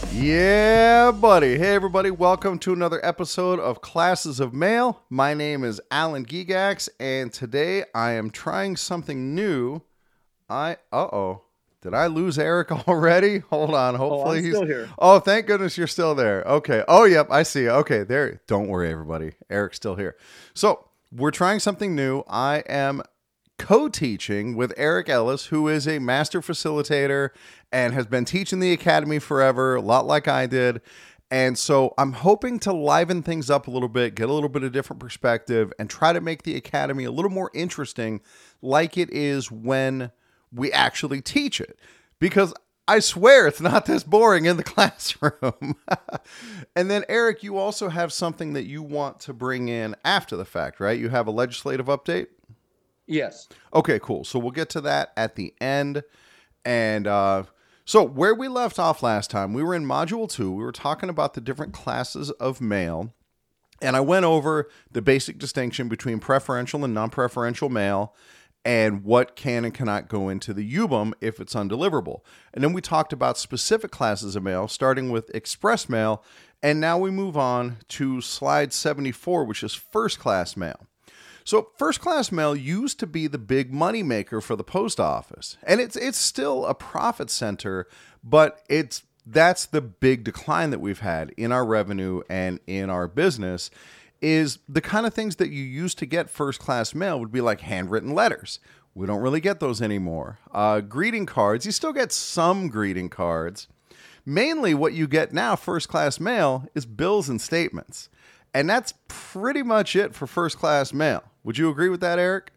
Yeah, buddy. Hey, everybody. Welcome to another episode of Classes of Mail. My name is Alan Gigax, and today I am trying something new. Did I lose Eric already? Hold on. Hopefully I'm still here. Oh, thank goodness you're still there. Okay. Oh, yep. I see. Okay. There. Don't worry, everybody. Eric's still here. So we're trying something new. I am co-teaching with Eric Ellis, who is a master facilitator and has been teaching the academy forever, a lot like I did. And so I'm hoping to liven things up a little bit, get a little bit of different perspective, and try to make the academy a little more interesting like it is when we actually teach it. Because I swear it's not this boring in the classroom. And then, Eric, you also have something that you want to bring in after the fact, right? You have a legislative update? Yes. Okay, cool. So we'll get to that at the end. And so where we left off last time, we were in Module 2. We were talking about the different classes of mail. And I went over the basic distinction between preferential and non-preferential mail and what can and cannot go into the UBUM if it's undeliverable. And then we talked about specific classes of mail, starting with express mail. And now we move on to slide 74, which is first class mail. So first class mail used to be the big money maker for the post office. And it's still a profit center, but that's the big decline that we've had in our revenue and in our business is the kind of things that you used to get first class mail would be like handwritten letters. We don't really get those anymore. Greeting cards, you still get some greeting cards. Mainly what you get now, first class mail, is bills and statements. And that's pretty much it for first class mail. Would you agree with that, Eric?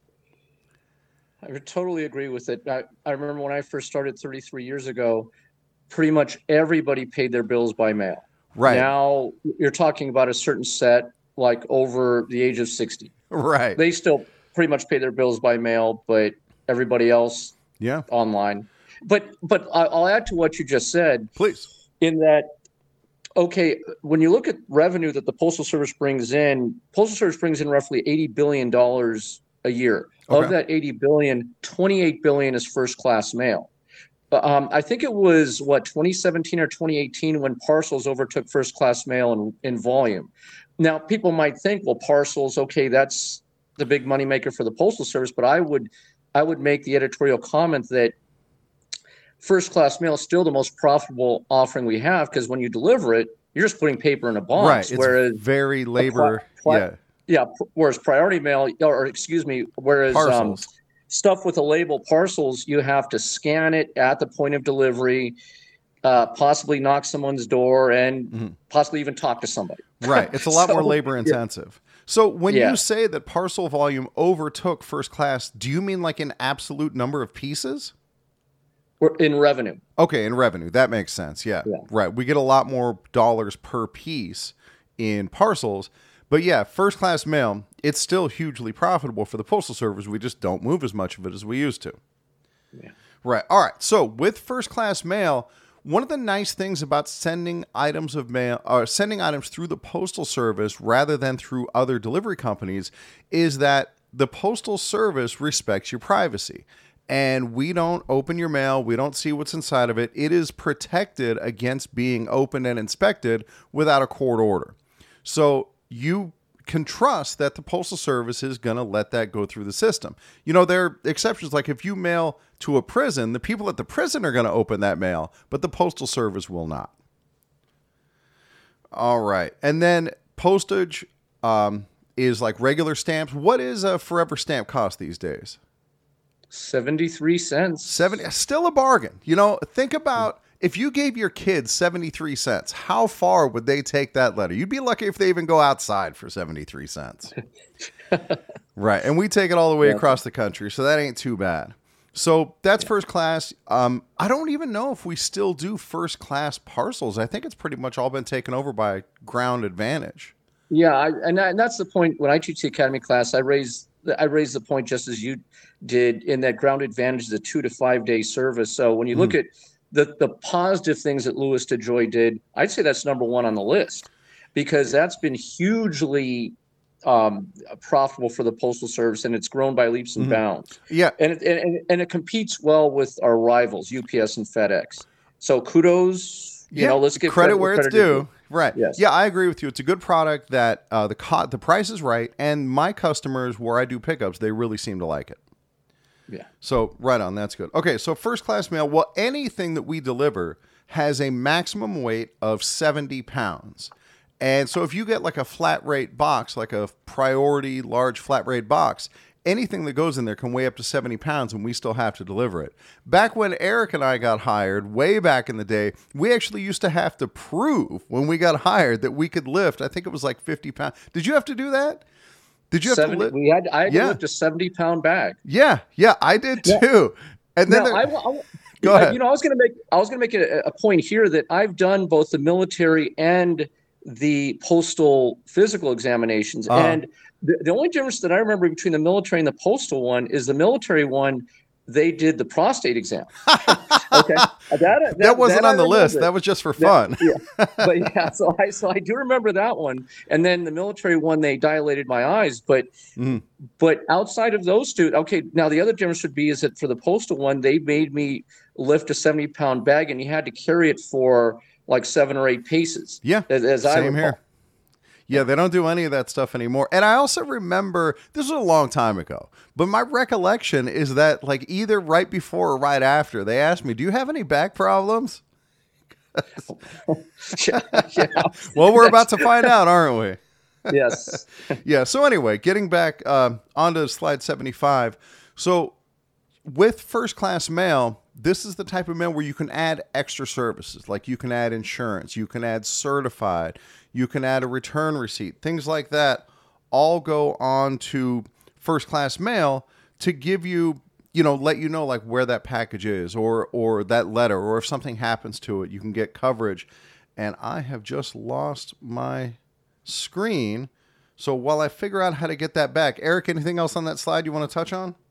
I would totally agree with it. I remember when I first started 33 years ago, pretty much everybody paid their bills by mail. Right. Now you're talking about a certain set, like over the age of 60. Right. They still pretty much pay their bills by mail, but everybody else online. But I'll add to what you just said. Please. In that, okay, when you look at revenue that the Postal Service brings in roughly $80 billion a year. Okay. Of that $80 billion, $28 billion is first-class mail. I think it was, 2017 or 2018 when parcels overtook first-class mail in volume. Now, people might think, well, parcels, okay, that's the big moneymaker for the Postal Service, but I would make the editorial comment that first-class mail is still the most profitable offering we have because when you deliver it, you're just putting paper in a box. Right. It's whereas very labor. Whereas priority mail, whereas stuff with a label, parcels, you have to scan it at the point of delivery, possibly knock someone's door, and possibly even talk to somebody. Right. It's a lot more labor intensive. So when you say that parcel volume overtook first class, do you mean like an absolute number of pieces? In revenue. Okay, in revenue. That makes sense. Yeah. Right. We get a lot more dollars per piece in parcels. But yeah, first class mail, it's still hugely profitable for the Postal Service. We just don't move as much of it as we used to. Yeah. Right. All right. So with first class mail, one of the nice things about sending items through the Postal Service rather than through other delivery companies is that the Postal Service respects your privacy. And we don't open your mail. We don't see what's inside of it. It is protected against being opened and inspected without a court order. So you can trust that the Postal Service is going to let that go through the system. You know, there are exceptions, like if you mail to a prison, the people at the prison are going to open that mail, but the Postal Service will not. All right. And then postage is like regular stamps. What is a forever stamp cost these days? 73 cents. Still a bargain. You know, think about if you gave your kids 73 cents, how far would they take that letter? You'd be lucky if they even go outside for 73 cents. Right. And we take it all the way across the country, so that ain't too bad. So that's first class. I don't even know if we still do first class parcels. I think it's pretty much all been taken over by Ground Advantage. Yeah, and that's the point. When I teach the Academy class, I raise the point just as you did in that Ground Advantage is a 2 to 5 day service. So when you look at the positive things that Louis DeJoy did, I'd say that's number one on the list because that's been hugely profitable for the Postal Service, and it's grown by leaps and bounds. Yeah, and it competes well with our rivals, UPS and FedEx. So kudos let's give credit where it's due. Right. Yes. Yeah, I agree with you. It's a good product that the price is right, and my customers where I do pickups, they really seem to like it. Yeah. So right on, that's good. Okay, so first class mail. Well, anything that we deliver has a maximum weight of 70 pounds. And so if you get like a flat rate box, like a priority large flat rate box, anything that goes in there can weigh up to 70 pounds and we still have to deliver it. Back when Eric and I got hired, way back in the day, we actually used to have to prove when we got hired that we could lift, I think it was like 50 pounds. Did you have to do that? Did you have 70, to lift? I had to lift a 70-pound bag. Yeah, I did too. And then go ahead. I was going to make a point here that I've done both the military and the postal physical examinations, and the only difference that I remember between the military and the postal one is the military one, they did the prostate exam. Okay, that wasn't on the list. That was just for fun. So I do remember that one. And then the military one, they dilated my eyes. But outside of those two, okay. Now the other difference would be is that for the postal one, they made me lift a 70-pound bag, and you had to carry it for like 7 or 8 paces. Yeah, same here. Yeah, they don't do any of that stuff anymore. And I also remember, this was a long time ago, but my recollection is that like either right before or right after, they asked me, do you have any back problems? Well, we're about to find out, aren't we? Yes. Yeah, so anyway, getting back onto slide 75. So with first class mail, this is the type of mail where you can add extra services. Like you can add insurance, you can add certified, you can add a return receipt, things like that all go on to first class mail to give you, let you know like where that package is or that letter, or if something happens to it, you can get coverage. And I have just lost my screen. So while I figure out how to get that back, Eric, anything else on that slide you want to touch on?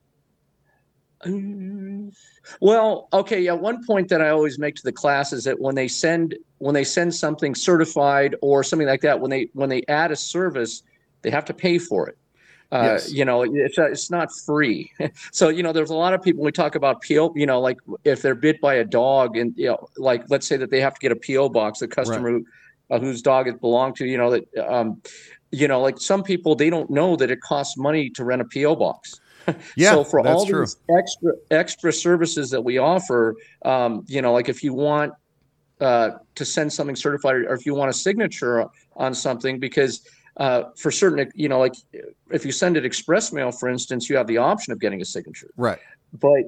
Well, okay. Yeah. One point that I always make to the class is that when they send something certified or something like that, when they add a service, they have to pay for it. Yes. It's not free. So, there's a lot of people, we talk about PO, like if they're bit by a dog and, like, let's say that they have to get a PO box, the customer whose dog it belonged to, like some people, they don't know that it costs money to rent a PO box. Yeah, so for all true. these extra services that we offer, like if you want to send something certified, or if you want a signature on something, because for certain, like if you send it express mail, for instance, you have the option of getting a signature. Right. But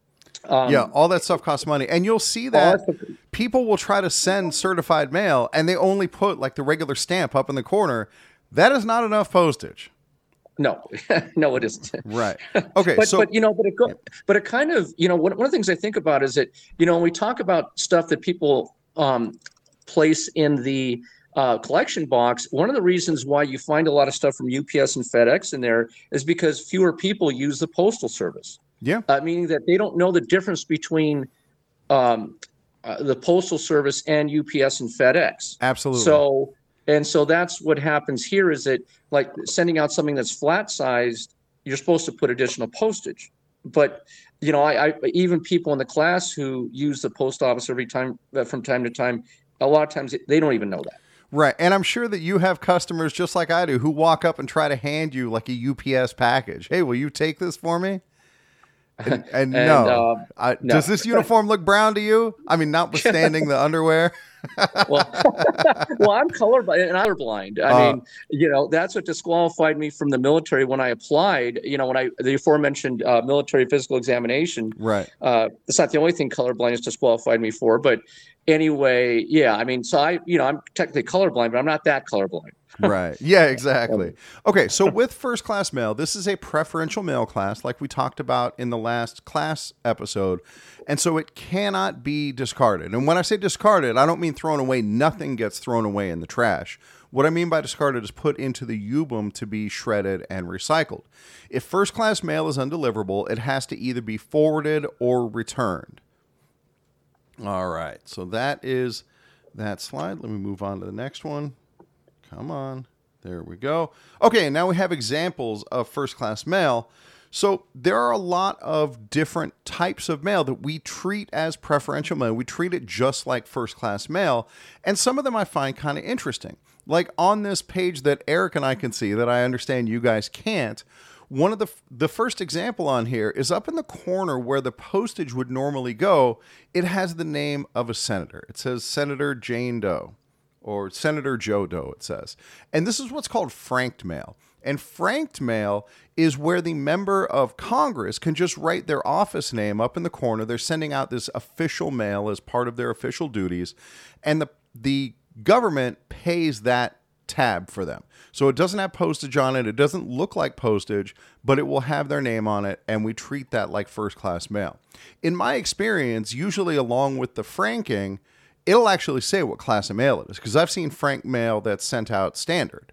all that stuff costs money. And you'll see that people will try to send certified mail and they only put like the regular stamp up in the corner. That is not enough postage. No, no, it isn't. Right. Okay. But it kind of, one of the things I think about is that, when we talk about stuff that people place in the collection box, one of the reasons why you find a lot of stuff from UPS and FedEx in there is because fewer people use the postal service. Yeah. Meaning that they don't know the difference between the postal service and UPS and FedEx. Absolutely. So that's what happens here is that like sending out something that's flat sized, you're supposed to put additional postage. But, I even people in the class who use the post office from time to time, a lot of times they don't even know that. Right. And I'm sure that you have customers just like I do who walk up and try to hand you like a UPS package. Hey, will you take this for me? And no. Does this uniform look brown to you? I mean, notwithstanding the underwear. well, I'm colorblind. I mean, that's what disqualified me from the military when I applied. The aforementioned military physical examination. Right. It's not the only thing colorblindness disqualified me for, but anyway, yeah. I mean, so I'm technically colorblind, but I'm not that colorblind. Right. Yeah, exactly. Okay. So with first class mail, this is a preferential mail class like we talked about in the last class episode. And so it cannot be discarded. And when I say discarded, I don't mean thrown away. Nothing gets thrown away in the trash. What I mean by discarded is put into the U-boom to be shredded and recycled. If first class mail is undeliverable, it has to either be forwarded or returned. All right. So that is that slide. Let me move on to the next one. Come on. There we go. Okay, now we have examples of first class mail. So there are a lot of different types of mail that we treat as preferential mail. We treat it just like first class mail. And some of them I find kind of interesting. Like on this page that Eric and I can see that I understand you guys can't, one of the first example on here is up in the corner where the postage would normally go. It has the name of a senator. It says Senator Jane Doe or Senator Joe Doe, it says. And this is what's called franked mail. And franked mail is where the member of Congress can just write their office name up in the corner. They're sending out this official mail as part of their official duties. And the government pays that tab for them. So it doesn't have postage on it. It doesn't look like postage, but it will have their name on it. And we treat that like first class mail. In my experience, usually along with the franking, it'll actually say what class of mail it is. Because I've seen franked mail that's sent out standard.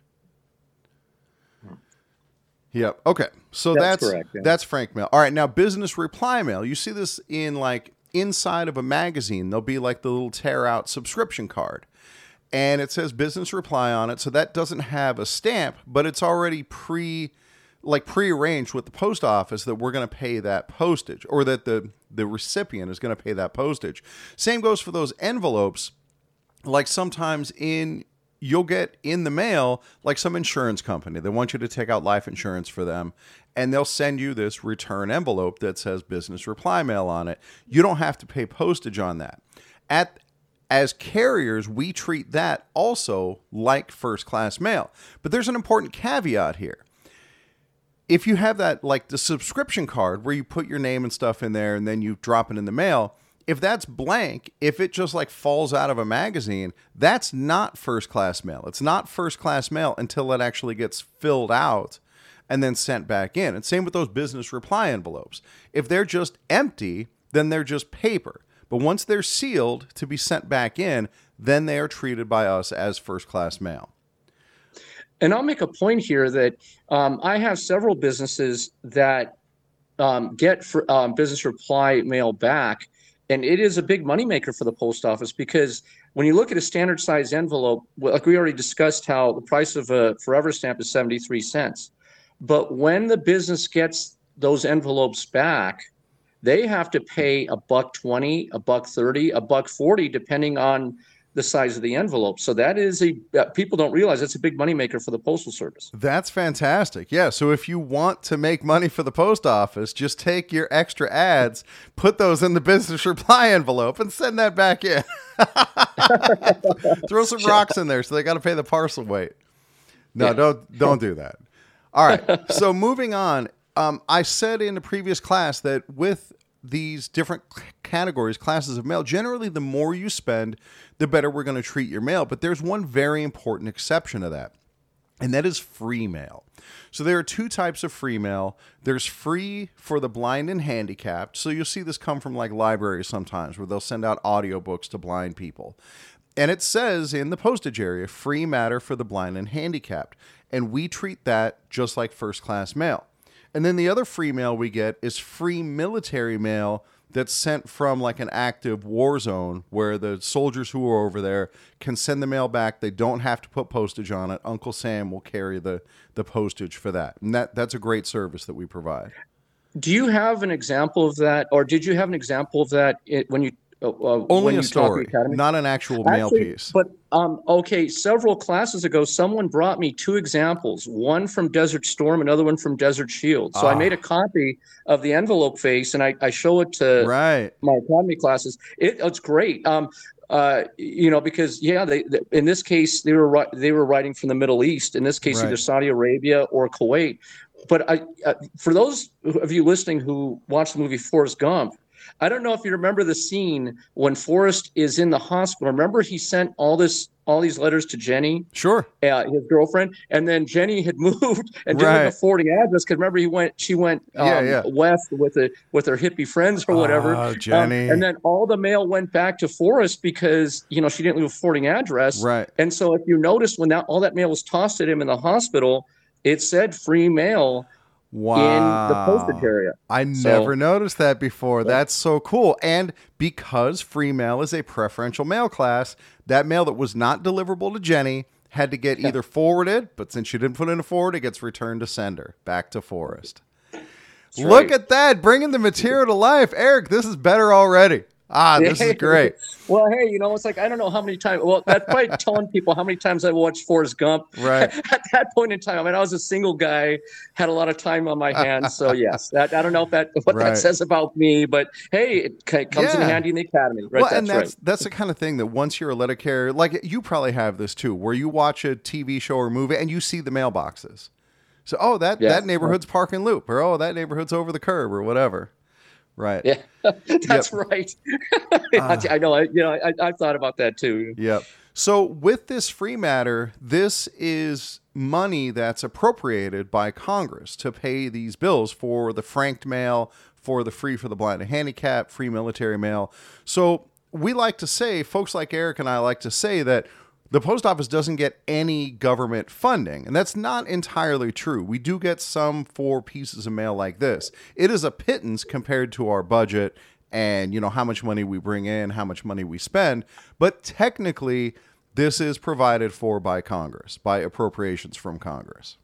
Yep. Okay. So that's correct, yeah. That's frank mail. All right. Now, business reply mail. You see this in like inside of a magazine. There'll be like the little tear out subscription card. And it says business reply on it. So that doesn't have a stamp, but it's already prearranged with the post office that we're going to pay that postage, or that the recipient is going to pay that postage. Same goes for those envelopes. Like sometimes you'll get in the mail, like some insurance company. They want you to take out life insurance for them, and they'll send you this return envelope that says business reply mail on it. You don't have to pay postage on that. As carriers, we treat that also like first class mail. But there's an important caveat here. If you have that, like the subscription card where you put your name and stuff in there and then you drop it in the mail, if that's blank, if it just like falls out of a magazine, that's not first class mail. It's not first class mail until it actually gets filled out and then sent back in. And same with those business reply envelopes. If they're just empty, then they're just paper. But once they're sealed to be sent back in, then they are treated by us as first class mail. And I'll make a point here that I have several businesses that get business reply mail back. And it is a big moneymaker for the post office, because when you look at a standard size envelope, like we already discussed how the price of a Forever stamp is 73 cents. But when the business gets those envelopes back, they have to pay $1.20, $1.30, $1.40, depending on the size of the envelope. So that is people don't realize that's a big moneymaker for the Postal Service. That's fantastic. Yeah. So if you want to make money for the post office, just take your extra ads, put those in the business reply envelope, and send that back in. Throw some rocks in there so they got to pay the parcel weight. No, yeah. Don't do that. All right. So moving on. I said in the previous class that with these different categories, classes of mail, generally the more you spend, the better we're going to treat your mail. But there's one very important exception to that, and that is free mail. So there are two types of free mail. There's free for the blind and handicapped. So you'll see this come from like libraries sometimes where they'll send out audiobooks to blind people. And it says in the postage area, free matter for the blind and handicapped. And we treat that just like first class mail. And then the other free mail we get is free military mail that's sent from like an active war zone where the soldiers who are over there can send the mail back. They don't have to put postage on it. Uncle Sam will carry the postage for that. And that's a great service that we provide. Do you have an example of that, or did you have an example of that when you only when a story, not an actual mail piece. But okay, several classes ago, someone brought me two examples, one from Desert Storm, another one from Desert Shield. So I made a copy of the envelope face, and I show it to my academy classes. It's great. Because they in this case they were writing from the Middle East. In this case, either Saudi Arabia or Kuwait. But for those of you listening who watched the movie Forrest Gump, I don't know if you remember the scene when Forrest is in the hospital. Remember, he sent all these letters to Jenny, sure, his girlfriend, and then Jenny had moved and didn't have a forwarding address. Because remember, she went west with her hippie friends or whatever. Oh, Jenny. And then all the mail went back to Forrest because she didn't leave a forwarding address. Right. And so if you notice when all that mail was tossed at him in the hospital, it said free mail. Wow. In the postage area. I never noticed that before. Yeah. That's so cool. And because free mail is a preferential mail class, that mail that was not deliverable to Jenny had to get either forwarded, but since she didn't put in a forward, it gets returned to sender, back to Forrest. Look at that, bringing the material to life. Eric, this is better already. This is great. Well, hey, it's like, I don't know how many times. Well, that's probably telling people how many times I watched Forrest Gump. Right. At that point in time, I mean, I was a single guy, had a lot of time on my hands. So yes, I don't know what that says about me, but hey, it comes in handy in the academy. Right. Well, that's the kind of thing that once you're a letter carrier, like you probably have this too, where you watch a TV show or movie and you see the mailboxes. So, that neighborhood's park and loop, or that neighborhood's over the curb, or whatever. Right. Yeah, that's right. I know. I've thought about that too. Yep. So with this free matter, this is money that's appropriated by Congress to pay these bills for the franked mail, for the free for the blind and handicapped, free military mail. So we like to say, folks like Eric and I like to say that the post office doesn't get any government funding, and that's not entirely true. We do get some for pieces of mail like this. It is a pittance compared to our budget and, how much money we bring in, how much money we spend. But technically, this is provided for by Congress, by appropriations from Congress.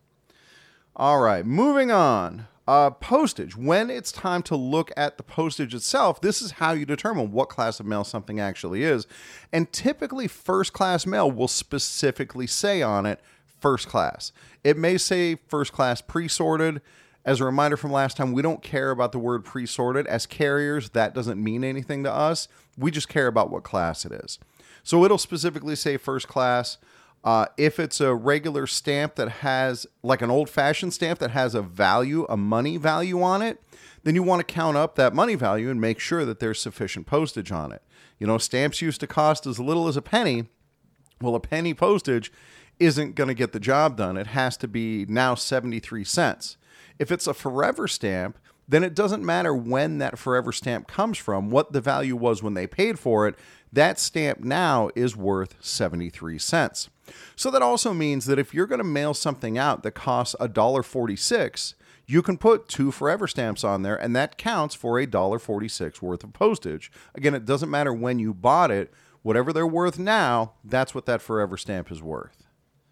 All right, moving on. Postage. When it's time to look at the postage itself, this is how you determine what class of mail something actually is. And typically, first class mail will specifically say on it, first class. It may say first class pre-sorted. As a reminder from last time, we don't care about the word pre-sorted. As carriers, that doesn't mean anything to us. We just care about what class it is. So it'll specifically say first class. If it's a regular stamp that has, like an old-fashioned stamp that has a value, a money value on it, then you want to count up that money value and make sure that there's sufficient postage on it. Stamps used to cost as little as a penny. Well, a penny postage isn't going to get the job done. It has to be now 73 cents. If it's a forever stamp, then it doesn't matter when that forever stamp comes from, what the value was when they paid for it. That stamp now is worth 73 cents. So that also means that if you're going to mail something out that costs $1.46, you can put 2 forever stamps on there, and that counts for $1.46 worth of postage. Again, it doesn't matter when you bought it. Whatever they're worth now, that's what that forever stamp is worth.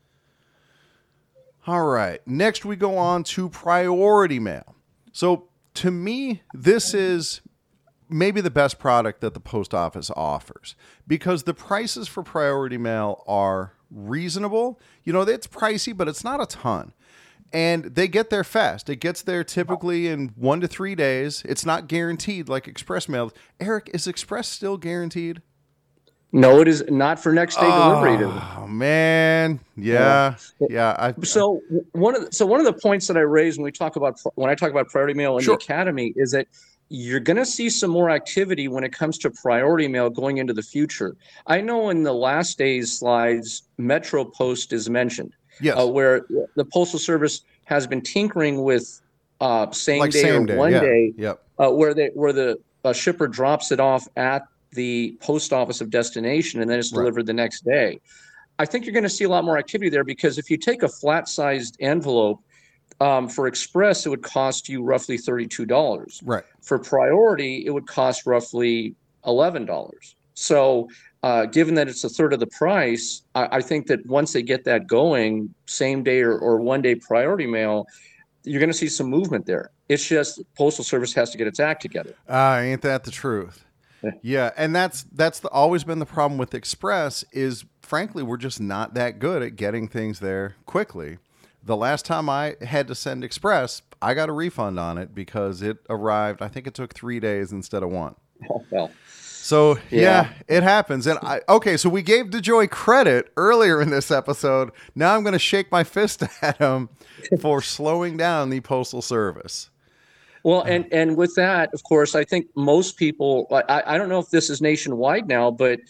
All right, next we go on to priority mail. So to me, this is maybe the best product that the post office offers because the prices for priority mail are reasonable. It's pricey, but it's not a ton. And they get there fast. It gets there typically in 1 to 3 days. It's not guaranteed like express mail. Eric, is express still guaranteed? No, it is not for next day delivery. Oh man, yeah. So one of the points that I raised when I talk about priority mail in the academy is that you're going to see some more activity when it comes to priority mail going into the future. I know in the last day's slides, Metro Post is mentioned, where the Postal Service has been tinkering with same day or one day, where the shipper drops it off at the post office of destination and then it's delivered the next day. I think you're going to see a lot more activity there because if you take a flat-sized envelope, for express, it would cost you roughly $32. Right. For priority, it would cost roughly $11. So given that it's a third of the price, I think that once they get that going, same day or one day priority mail, you're going to see some movement there. It's just Postal Service has to get its act together. Ain't that the truth? Yeah, and that's always been the problem with Express is, frankly, we're just not that good at getting things there quickly. The last time I had to send Express, I got a refund on it because it arrived, I think it took 3 days instead of 1. Oh, well. So, yeah, it happens. And so we gave DeJoy credit earlier in this episode. Now I'm going to shake my fist at him for slowing down the Postal Service. Well, and with that, of course, I think most people, I don't know if this is nationwide now, but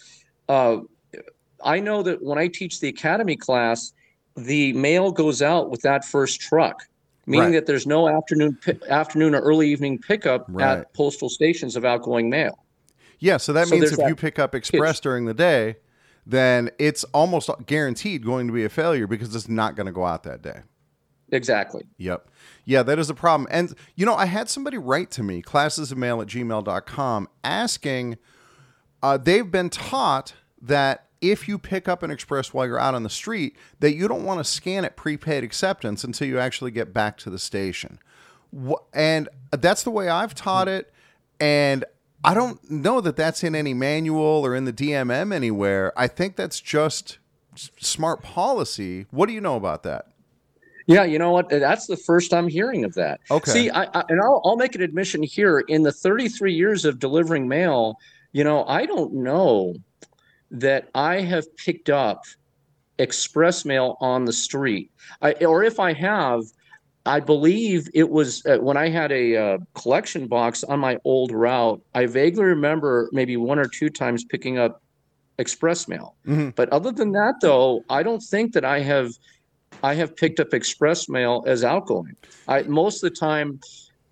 I know that when I teach the academy class, the mail goes out with that first truck, meaning that there's no afternoon or early evening pickup at postal stations of outgoing mail. Yeah, so that means if you pick up Express during the day, then it's almost guaranteed going to be a failure because it's not going to go out that day. Exactly. Yep. Yeah, that is a problem. And, I had somebody write to me, classesofmail@gmail.com, asking, they've been taught that if you pick up an Express while you're out on the street, that you don't want to scan it prepaid acceptance until you actually get back to the station. And that's the way I've taught it. And I don't know that that's in any manual or in the DMM anywhere. I think that's just smart policy. What do you know about that? Yeah, you know what? That's the first I'm hearing of that. Okay. See, I'll make an admission here. In the 33 years of delivering mail, I don't know that I have picked up express mail on the street. Or if I have, I believe it was when I had a collection box on my old route. I vaguely remember maybe one or two times picking up express mail. Mm-hmm. But other than that, though, I don't think that I have picked up express mail as outgoing. Most of the time,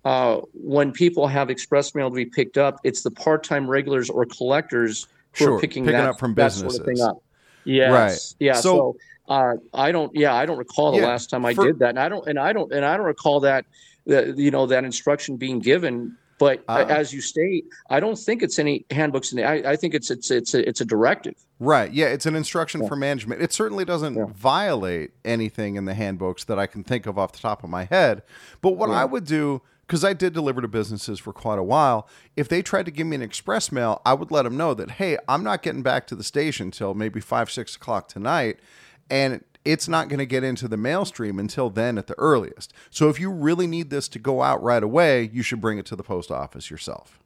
when people have express mail to be picked up, it's the part-time regulars or collectors who are picking up from businesses. That sort of thing up. Yes. Right. Yeah. So I don't recall the last time I did that, and I don't recall that that instruction being given. But as you state, I don't think it's any handbooks in I think it's a directive. Right. Yeah, it's an instruction for management. It certainly doesn't violate anything in the handbooks that I can think of off the top of my head. But what I would do, because I did deliver to businesses for quite a while, if they tried to give me an express mail, I would let them know that, hey, I'm not getting back to the station till maybe 5, 6 o'clock tonight, and it's not going to get into the mail stream until then at the earliest. So if you really need this to go out right away, you should bring it to the post office yourself.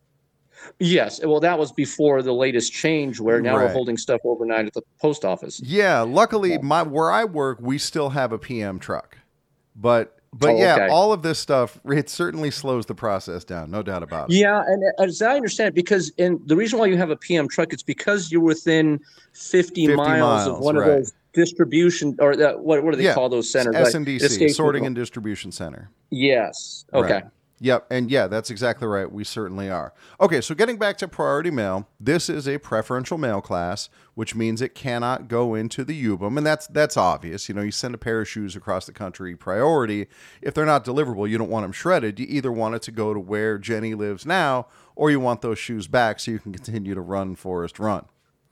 Yes. Well, that was before the latest change where now we're holding stuff overnight at the post office. Yeah. Luckily, where I work, we still have a PM truck. But all of this stuff, it certainly slows the process down. No doubt about it. Yeah. And as I understand it, because the reason why you have a PM truck, it's because you're within 50 miles of one of those distribution, or what do they call those centers? SNDC, Sorting and Distribution Center. Yes. Okay. Right. Yep. And yeah, that's exactly right. We certainly are. Okay. So getting back to priority mail, this is a preferential mail class, which means it cannot go into the UBM. And that's obvious. You send a pair of shoes across the country, priority. If they're not deliverable, you don't want them shredded. You either want it to go to where Jenny lives now, or you want those shoes back so you can continue to run Forest Run.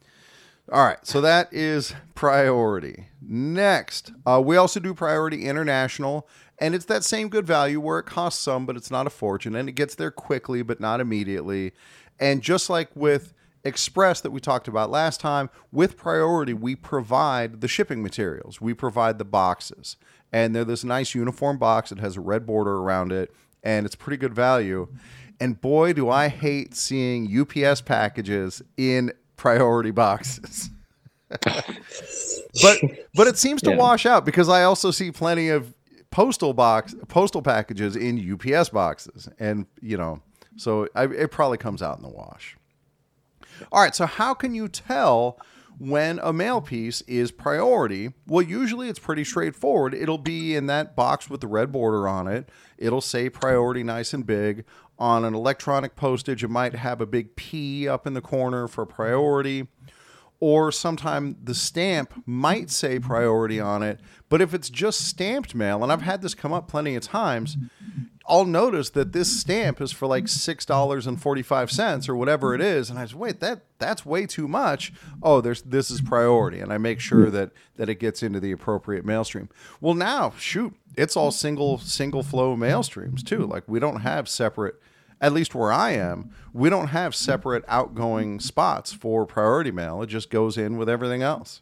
All right, so that is priority. Next, we also do priority international, and it's that same good value where it costs some, but it's not a fortune, and it gets there quickly, but not immediately. And just like with express that we talked about last time, with priority, we provide the shipping materials. We provide the boxes, and they're this nice uniform box. It has a red border around it, and it's pretty good value. And boy, do I hate seeing UPS packages in priority boxes. but it seems to wash out, because I also see plenty of postal packages in UPS boxes, and so it probably comes out in the wash. All right, so how can you tell when a mail piece is priority? Well, usually it's pretty straightforward. It'll be in that box with the red border on it. It'll say priority nice and big. On an electronic postage, it might have a big P up in the corner for priority. Or sometime the stamp might say priority on it. But if it's just stamped mail, and I've had this come up plenty of times, I'll notice that this stamp is for like $6.45 or whatever it is. And I say, wait, that's way too much. Oh, this is priority. And I make sure that it gets into the appropriate mail stream. Well, now, shoot, it's all single flow mail streams too. Like, we don't have separate, at least where I am, we don't have separate outgoing spots for priority mail. It just goes in with everything else.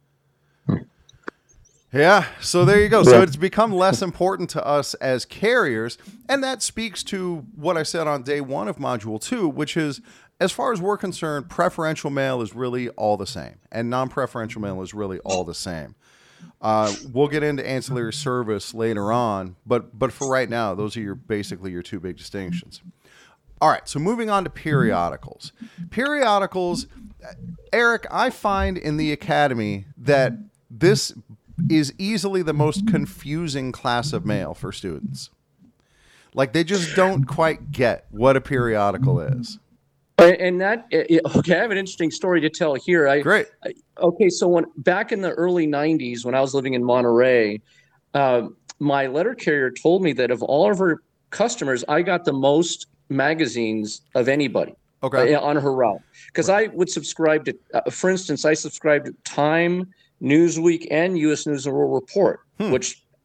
Yeah, so there you go. So it's become less important to us as carriers, and that speaks to what I said on day one of Module 2, which is, as far as we're concerned, preferential mail is really all the same, and non-preferential mail is really all the same. We'll get into ancillary service later on, but for right now, those are basically your two big distinctions. All right, so moving on to periodicals. Periodicals, Eric, I find in the Academy that this is easily the most confusing class of mail for students. Like, they just don't quite get what a periodical is. And that, okay, I have an interesting story to tell here. Great. Okay, so back in the early 90s, when I was living in Monterey, my letter carrier told me that of all of her customers, I got the most magazines of anybody on her route. Because I would subscribe to, for instance, I subscribed to Time, Newsweek, and U.S. News and World Report, which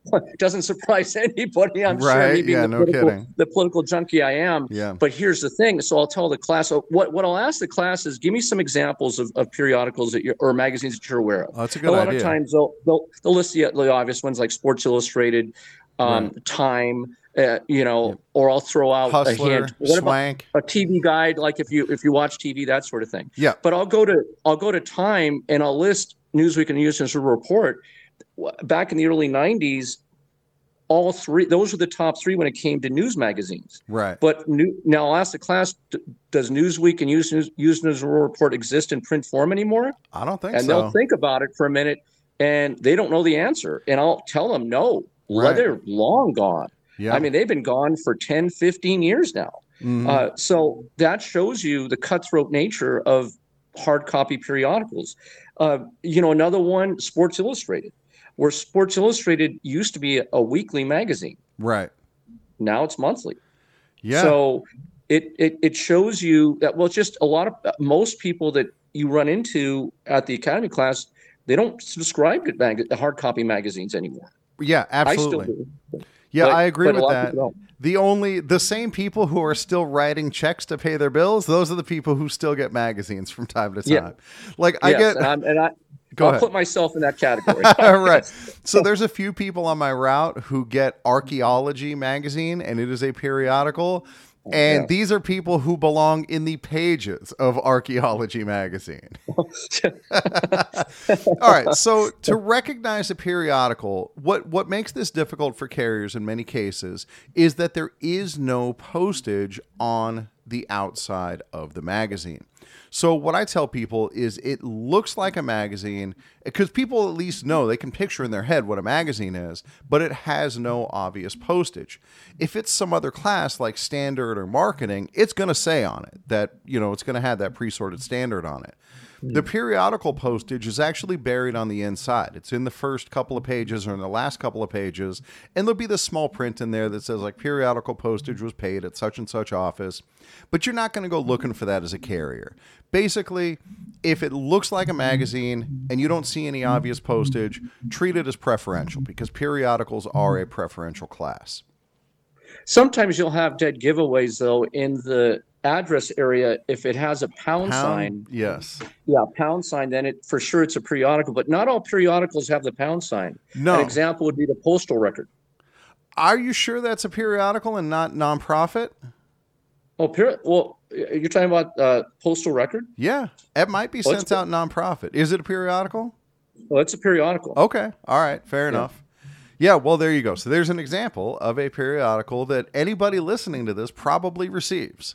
Doesn't surprise anybody, I'm sure, Right. me being Yeah, no kidding. the political junkie I am. Yeah. But here's the thing. So I'll tell the class, what I'll ask the class is, give me some examples of periodicals or magazines that you're aware of. Oh, that's a good A lot idea. of times they'll list the obvious ones like Sports Illustrated, Right. Time, or I'll throw out a Hustler, hint. What Swank. about a TV guide, like if you watch TV, that sort of thing. Yeah. But I'll go to Time and I'll list Newsweek and News Report. Back in the early 90s, all three, those were the top three when it came to news magazines. Right. But now I'll ask the class, does Newsweek and News Report exist in print form anymore? I don't think and so. They'll think about it for a minute and they don't know the answer. And I'll tell them, no, Right. they're long gone. Yeah. I mean, they've been gone for 10, 15 years now. Mhm. So that shows you the cutthroat nature of hard copy periodicals. Another one, Sports Illustrated, where Sports Illustrated used to be a weekly magazine. Right. Now it's monthly. Yeah. So it shows you that, well, it's just most people that you run into at the academy class, they don't subscribe to hard copy magazines anymore. Yeah, absolutely. I still do. Yeah, But- I agree but a with lot of that. people The same people who are still writing checks to pay their bills, those are the people who still get magazines from time to time. Yeah. Like I Yes, get Go I'll ahead. put myself in that category. Right. So there's a few people on my route who get Archaeology magazine, and it is a periodical. And Yeah. these are people who belong in the pages of Archaeology magazine. All right. So to recognize a periodical, what makes this difficult for carriers in many cases is that there is no postage on the outside of the magazine. So what I tell people is it looks like a magazine because people at least know, they can picture in their head what a magazine is, but it has no obvious postage. If it's some other class like standard or marketing, it's going to say on it that, it's going to have that pre-sorted standard on it. The periodical postage is actually buried on the inside. It's in the first couple of pages or in the last couple of pages, and there'll be this small print in there that says like periodical postage was paid at such and such office, but you're not going to go looking for that as a carrier. Basically, if it looks like a magazine and you don't see any obvious postage, treat it as preferential because periodicals are a preferential class. Sometimes you'll have dead giveaways, though, in the address area. If it has a pound sign, Yes. pound sign, then for sure it's a periodical. But not all periodicals have the pound sign. No. An example would be the Postal Record. Are you sure that's a periodical and not nonprofit? Oh, well, you're talking about Postal Record? Yeah, it might be Well, sent out nonprofit. Is it a periodical? Well, it's a periodical. Okay. All right. Fair enough. Yeah. Well, there you go. So there's an example of a periodical that anybody listening to this probably receives.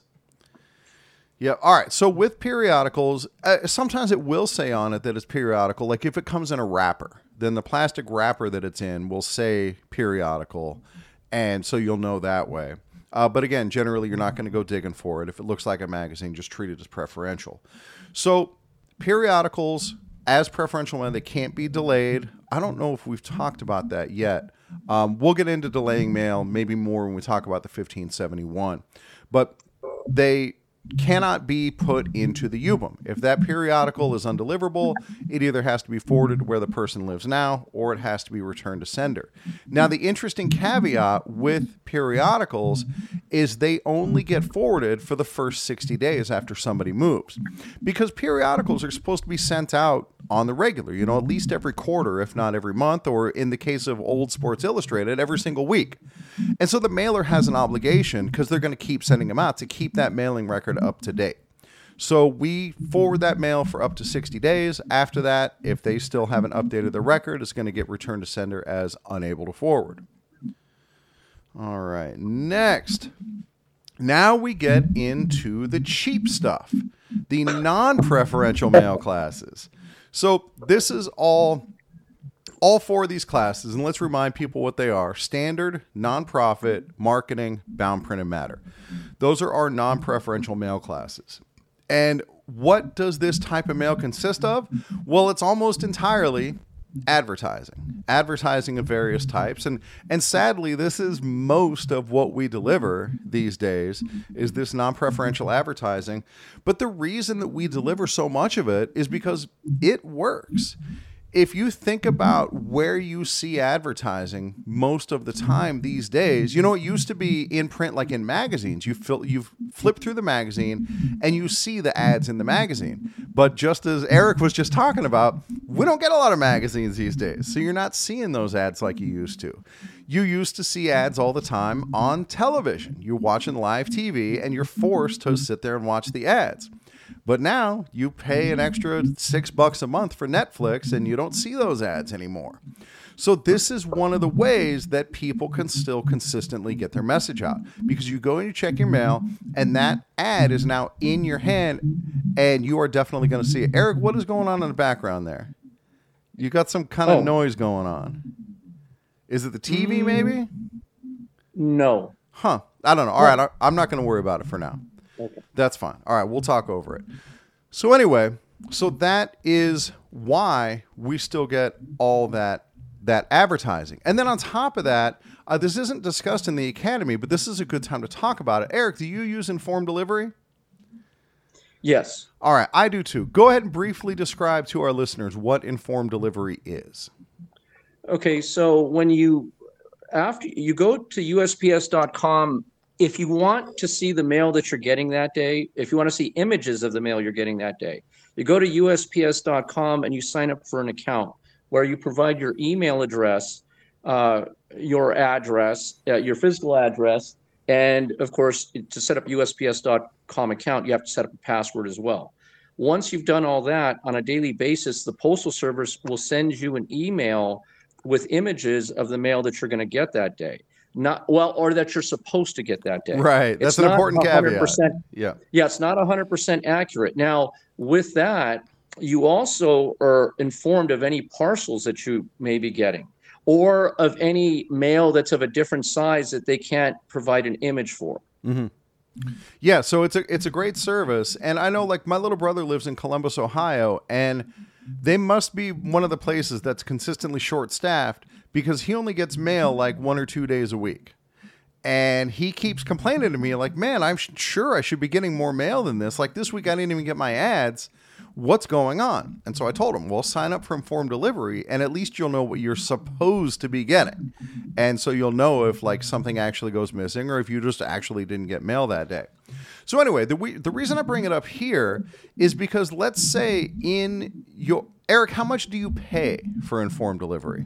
Yeah. All right. So with periodicals, sometimes it will say on it that it's periodical. Like if it comes in a wrapper, then the plastic wrapper that it's in will say periodical. And so you'll know that way. But again, generally, you're not going to go digging for it. If it looks like a magazine, just treat it as preferential. So periodicals, as preferential when they can't be delayed. I don't know if we've talked about that yet. We'll get into delaying mail maybe more when we talk about the 1571. But they cannot be put into the UBIM. If that periodical is undeliverable, it either has to be forwarded to where the person lives now, or it has to be returned to sender. Now, the interesting caveat with periodicals is they only get forwarded for the first 60 days after somebody moves, because periodicals are supposed to be sent out on the regular, at least every quarter, if not every month, or in the case of old Sports Illustrated, every single week. And so the mailer has an obligation, because they're going to keep sending them out, to keep that mailing record up to date. So we forward that mail for up to 60 days. After that, if they still haven't updated the record, it's going to get returned to sender as unable to forward. All right, next. Now we get into the cheap stuff, the non-preferential mail classes. So this is all four of these classes, and let's remind people what they are: standard, nonprofit, marketing, bound, print, and matter. Those are our non-preferential mail classes. And what does this type of mail consist of? Well, it's almost entirely advertising of various types. And sadly, this is most of what we deliver these days, is this non-preferential advertising. But the reason that we deliver so much of it is because it works. if you think about where you see advertising most of the time these days, it used to be in print, like in magazines. You flip through the magazine and you see the ads in the magazine. But just as Eric was just talking about, we don't get a lot of magazines these days. So you're not seeing those ads like you used to. You used to see ads all the time on television. You're watching live TV and you're forced to sit there and watch the ads. But now you pay an extra $6 a month for Netflix and you don't see those ads anymore. So this is one of the ways that people can still consistently get their message out, because you go and you check your mail and that ad is now in your hand and you are definitely going to see it. Eric, what is going on in the background there? You got some kind of noise going on. Is it the TV maybe? No. Huh. I don't know. All right. I'm not going to worry about it for now. Okay. That's fine. All right, we'll talk over it. So anyway, that is why we still get all that advertising. And then on top of that, this isn't discussed in the Academy, but this is a good time to talk about it. Eric, do you use Informed Delivery? Yes. All right, I do too. Go ahead and briefly describe to our listeners what Informed Delivery is. Okay, so after you go to USPS.com, if you want to see the mail that you're getting that day, if you want to see images of the mail you're getting that day, you go to USPS.com and you sign up for an account where you provide your email address, your address, your physical address, and of course, to set up USPS.com account, you have to set up a password as well. Once you've done all that, on a daily basis, the Postal Service will send you an email with images of the mail that you're going to get that day. Or that you're supposed to get that day. Right. That's an important caveat. Yeah. Yeah, it's not 100% accurate. Now, with that, you also are informed of any parcels that you may be getting, or of any mail that's of a different size that they can't provide an image for. Mm-hmm. Yeah, so it's a great service. And I know, like, my little brother lives in Columbus, Ohio, and they must be one of the places that's consistently short-staffed, because he only gets mail like 1 or 2 days a week. And he keeps complaining to me like, man, I'm sure I should be getting more mail than this. Like this week, I didn't even get my ads. What's going on? And so I told him, well, sign up for Informed Delivery and at least you'll know what you're supposed to be getting. And so you'll know if like something actually goes missing or if you just actually didn't get mail that day. So anyway, the reason I bring it up here is because let's say Eric, how much do you pay for Informed Delivery?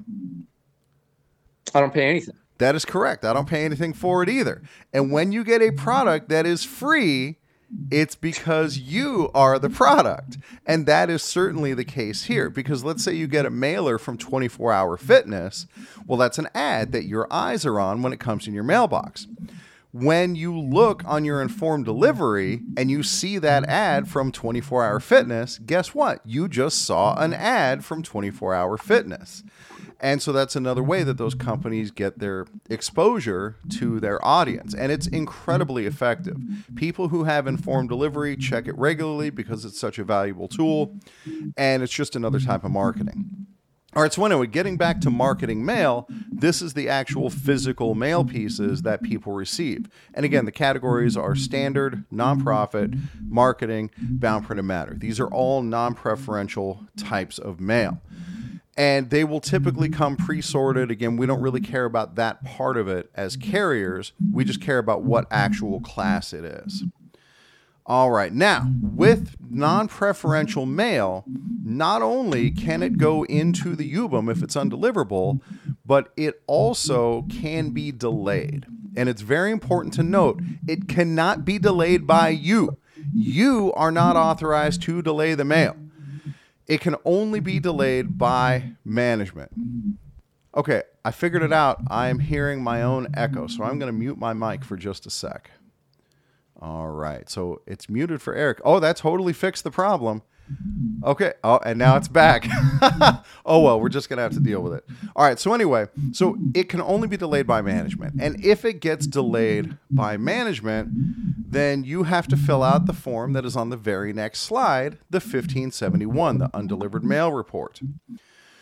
I don't pay anything. That is correct. I don't pay anything for it either. And when you get a product that is free, it's because you are the product. And that is certainly the case here. Because let's say you get a mailer from 24 Hour Fitness. Well, that's an ad that your eyes are on when it comes in your mailbox. When you look on your Informed Delivery and you see that ad from 24 Hour Fitness, guess what? You just saw an ad from 24 Hour Fitness. And so that's another way that those companies get their exposure to their audience. And it's incredibly effective. People who have Informed Delivery check it regularly because it's such a valuable tool. And it's just another type of marketing. All right, so anyway, getting back to marketing mail, this is the actual physical mail pieces that people receive. And again, the categories are standard, nonprofit, marketing, bound, print, and matter. These are all non-preferential types of mail. And they will typically come pre-sorted. Again, we don't really care about that part of it as carriers. We just care about what actual class it is. All right. Now, with non-preferential mail, not only can it go into the UBM if it's undeliverable, but it also can be delayed. And it's very important to note, it cannot be delayed by you. You are not authorized to delay the mail. It can only be delayed by management. Okay, I figured it out. I'm hearing my own echo, so I'm going to mute my mic for just a sec. All right, so it's muted for Eric. Oh, that totally fixed the problem. Okay, oh, and now it's back. Oh, well, we're just going to have to deal with it. All right, so anyway, so it can only be delayed by management. And if it gets delayed by management, then you have to fill out the form that is on the very next slide, the 1571, the undelivered mail report.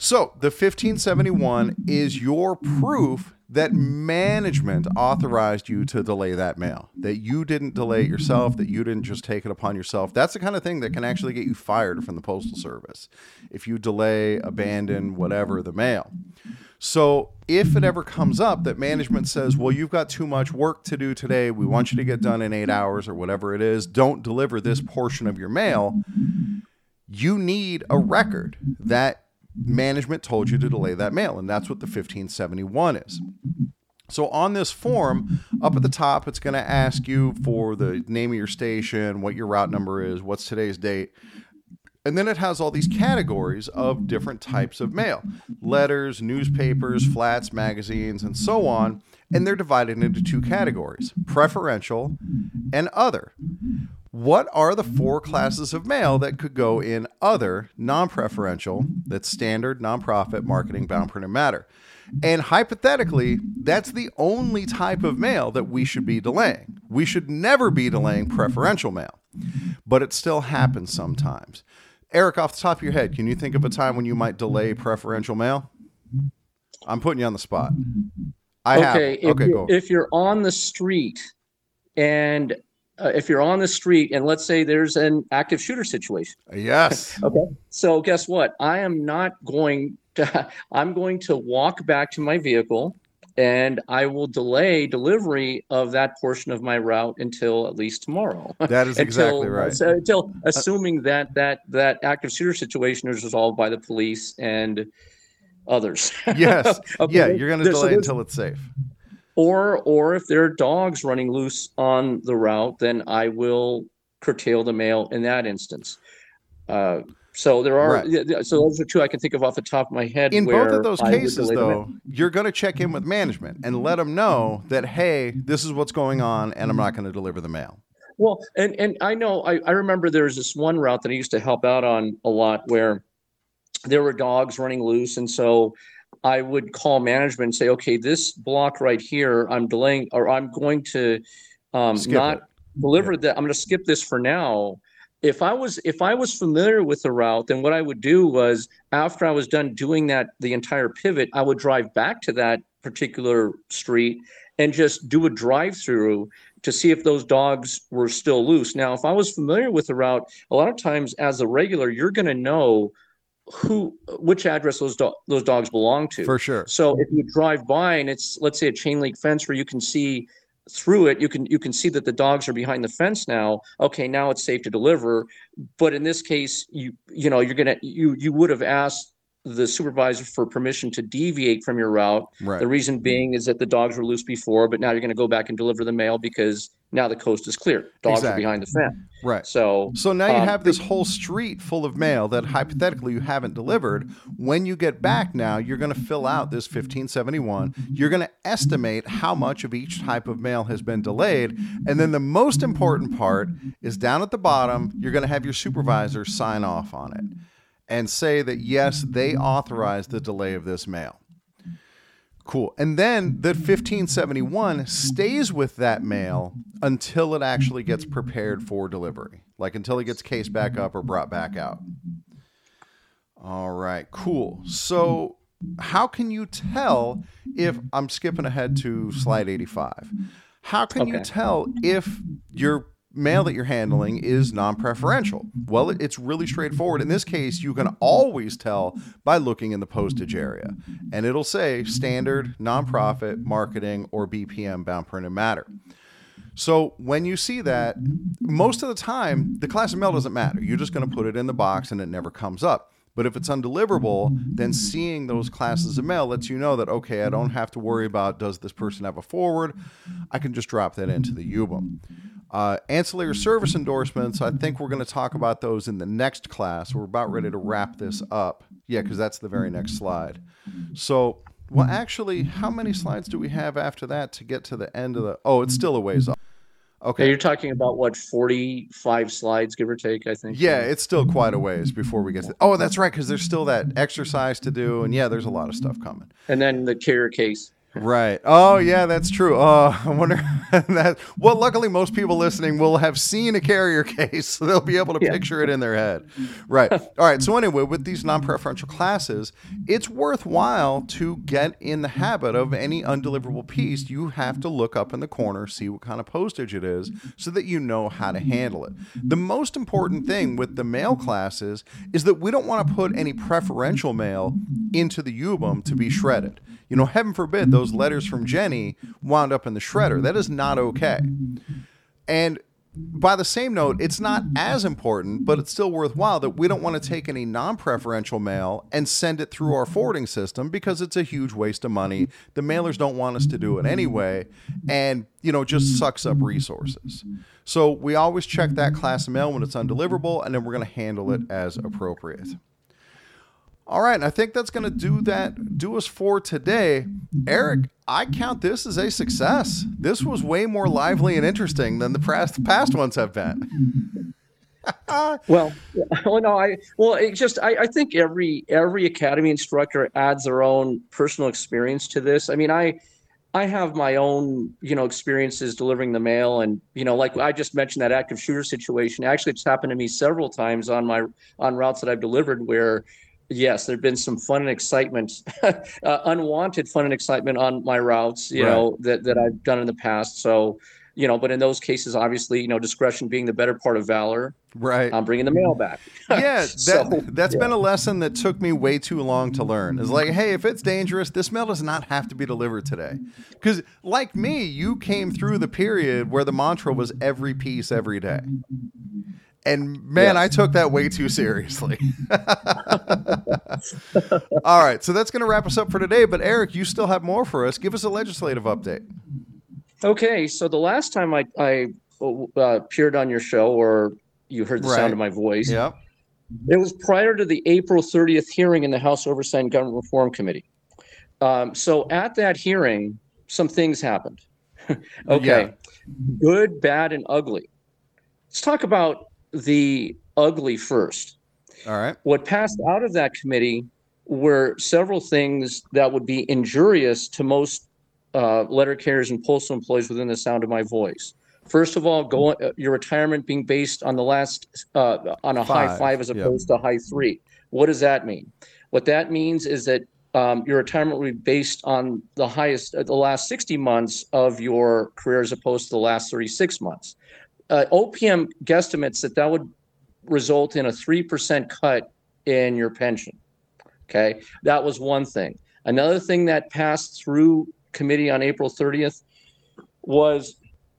So the 1571 is your proof that management authorized you to delay that mail, that you didn't delay it yourself, that you didn't just take it upon yourself. That's the kind of thing that can actually get you fired from the Postal Service if you delay, abandon, whatever, the mail. So if it ever comes up that management says, well, you've got too much work to do today, we want you to get done in 8 hours or whatever it is, don't deliver this portion of your mail, you need a record that management told you to delay that mail, and that's what the 1571 is. So on this form, up at the top, it's going to ask you for the name of your station, what your route number is, what's today's date, and then it has all these categories of different types of mail: letters, newspapers, flats, magazines, and so on, and they're divided into 2 categories: preferential and other. What are the 4 classes of mail that could go in other, non-preferential? That's standard, nonprofit, marketing, bound, print, and matter. And hypothetically, that's the only type of mail that we should be delaying. We should never be delaying preferential mail, but it still happens sometimes. Eric, off the top of your head, can you think of a time when you might delay preferential mail? I'm putting you on the spot. If you're on the street and let's say there's an active shooter situation. Yes. Okay. So guess what? I'm going to walk back to my vehicle and I will delay delivery of that portion of my route until at least tomorrow. That is exactly right. Until assuming that active shooter situation is resolved by the police and others. Yes. Okay. Yeah. You're going to delay until it's safe. Or if there are dogs running loose on the route, then I will curtail the mail in that instance. So there are, so those are 2 I can think of off the top of my head. In both of those cases, though, you're going to check in with management and let them know that, hey, this is what's going on, and I'm not going to deliver the mail. Well, and I know, I remember there was this one route that I used to help out on a lot where there were dogs running loose, and so I would call management and say, okay, this block right here, I'm delaying, or I'm going to not deliver that. I'm going to skip this for now. If I was familiar with the route, then what I would do was, after I was done doing that, the entire pivot, I would drive back to that particular street and just do a drive-through to see if those dogs were still loose. Now, if I was familiar with the route, a lot of times as a regular, you're going to know which address those dogs belong to. For sure. So if you drive by and it's, let's say, a chain link fence where you can see through it, you can see that the dogs are behind the fence now. Okay, now it's safe to deliver. But in this case, you would have asked the supervisor for permission to deviate from your route. Right. The reason being is that the dogs were loose before, but now you're going to go back and deliver the mail because now the coast is clear. Dogs are behind the fence. Right. So now you have this whole street full of mail that hypothetically you haven't delivered. When you get back now, you're going to fill out this 1571. You're going to estimate how much of each type of mail has been delayed. And then the most important part is down at the bottom, you're going to have your supervisor sign off on it and say that, yes, they authorized the delay of this mail. Cool. And then the 1571 stays with that mail until it actually gets prepared for delivery, like until it gets cased back up or brought back out. All right, cool. So how can you tell if, I'm skipping ahead to slide 85, how can you tell if your mail that you're handling is non-preferential? Well, it's really straightforward. In this case, you can always tell by looking in the postage area, and it'll say standard, nonprofit, marketing, or BPM, bound, print, and matter. So when you see that, most of the time, the class of mail doesn't matter. You're just going to put it in the box and it never comes up. But if it's undeliverable, then seeing those classes of mail lets you know that, okay, I don't have to worry about, does this person have a forward? I can just drop that into the UBIM. Ancillary service endorsements, I think we're going to talk about those in the next class. We're about ready to wrap this up. Yeah, because that's the very next slide. So, well, actually, how many slides do we have after that to get to the end of the... Oh, it's still a ways off. Okay. Yeah, you're talking about, what, 45 slides, give or take, I think? Yeah, it's still quite a ways before we get to... Oh, that's right, because there's still that exercise to do, and yeah, there's a lot of stuff coming. And then the carrier case. Right. Oh, yeah, that's true. Oh, I wonder that. Well, luckily, most people listening will have seen a carrier case, so they'll be able to Yeah. picture it in their head. Right. All right. So, anyway, with these non preferential classes, it's worthwhile to get in the habit of any undeliverable piece. You have to look up in the corner, see what kind of postage it is, so that you know how to handle it. The most important thing with the mail classes is that we don't want to put any preferential mail into the UBUM to be shredded. You know, heaven forbid those letters from Jenny wound up in the shredder. That is not okay. And by the same note, it's not as important, but it's still worthwhile that we don't want to take any non-preferential mail and send it through our forwarding system because it's a huge waste of money. The mailers don't want us to do it anyway, and, you know, just sucks up resources. So we always check that class of mail when it's undeliverable, and then we're going to handle it as appropriate. All right, and I think that's going to do us for today. Eric, I count this as a success. This was way more lively and interesting than the past ones have been. Well, no, I think every academy instructor adds their own personal experience to this. I mean, I have my own, experiences delivering the mail, and, like I just mentioned, that active shooter situation. Actually, it's happened to me several times on routes that I've delivered where, yes, there've been some fun and excitement, unwanted fun and excitement on my routes, that I've done in the past. So, but in those cases, obviously, discretion being the better part of valor. Right. I'm bringing the mail back. Yeah, that's been a lesson that took me way too long to learn. It's like, hey, if it's dangerous, this mail does not have to be delivered today. Because like me, you came through the period where the mantra was every piece every day. And man, yes. I took that way too seriously. All right, so that's going to wrap us up for today. But Eric, you still have more for us. Give us a legislative update. Okay, so the last time I appeared on your show, or you heard the sound of my voice, yep. It was prior to the April 30th hearing in the House Oversight and Government Reform Committee. So at that hearing, some things happened. Okay, good, bad, and ugly. Let's talk about the ugly first. All right. What passed out of that committee were several things that would be injurious to most letter carriers and postal employees within the sound of my voice. First of all, your retirement being based on the last on a high 5 as opposed to high 3. What does that mean? What that means is that your retirement will be based on the last 60 months of your career as opposed to the last 36 months. OPM guesstimates that would result in a 3% cut in your pension. Okay, that was one thing. Another thing that passed through committee on April 30th was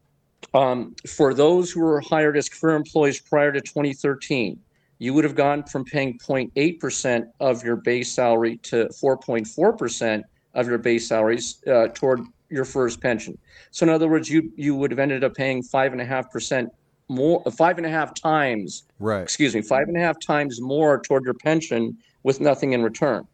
for those who were hired as career employees prior to 2013, you would have gone from paying 0.8% of your base salary to 4.4% of your base salaries toward your first pension. So in other words, you would have ended up paying 5.5% more, 5.5 times, right? 5.5 times more toward your pension with nothing in return.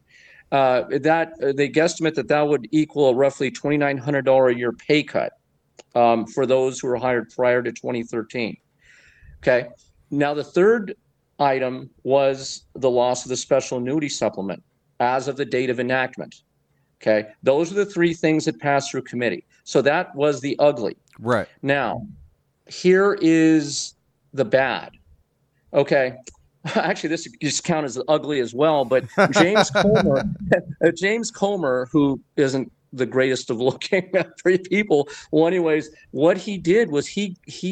They guesstimate that would equal a roughly $2,900 a year pay cut for those who were hired prior to 2013. Okay. Now the third item was the loss of the special annuity supplement as of the date of enactment. Okay. Those are the three things that passed through committee. So that was the ugly. Right. Now, here is the bad. Okay. Actually, this just counts as ugly as well. But James Comer, who isn't the greatest of looking people. Well, anyways, what he did was he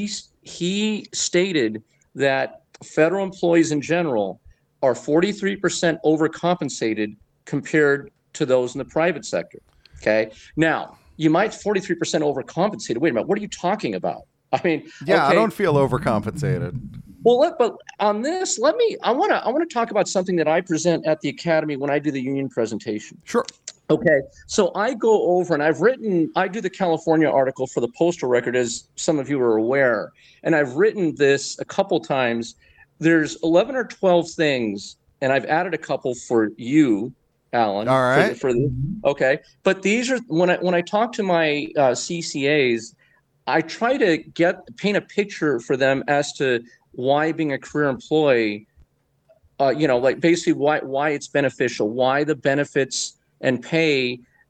stated that federal employees in general are 43% overcompensated compared to those in the private sector. Okay. Now, you might 43% overcompensated. Wait a minute. What are you talking about? I mean, yeah, okay. I don't feel overcompensated. Well, but on this, I want to talk about something that I present at the Academy when I do the union presentation. Sure. Okay. So I go over and I do the California article for the Postal Record, as some of you are aware. And I've written this a couple times. There's 11 or 12 things, and I've added a couple for you, Alan. All right. Okay. But these are, when I talk to my CCAs, I try to paint a picture for them as to why being a career employee, like basically why it's beneficial, why the benefits and pay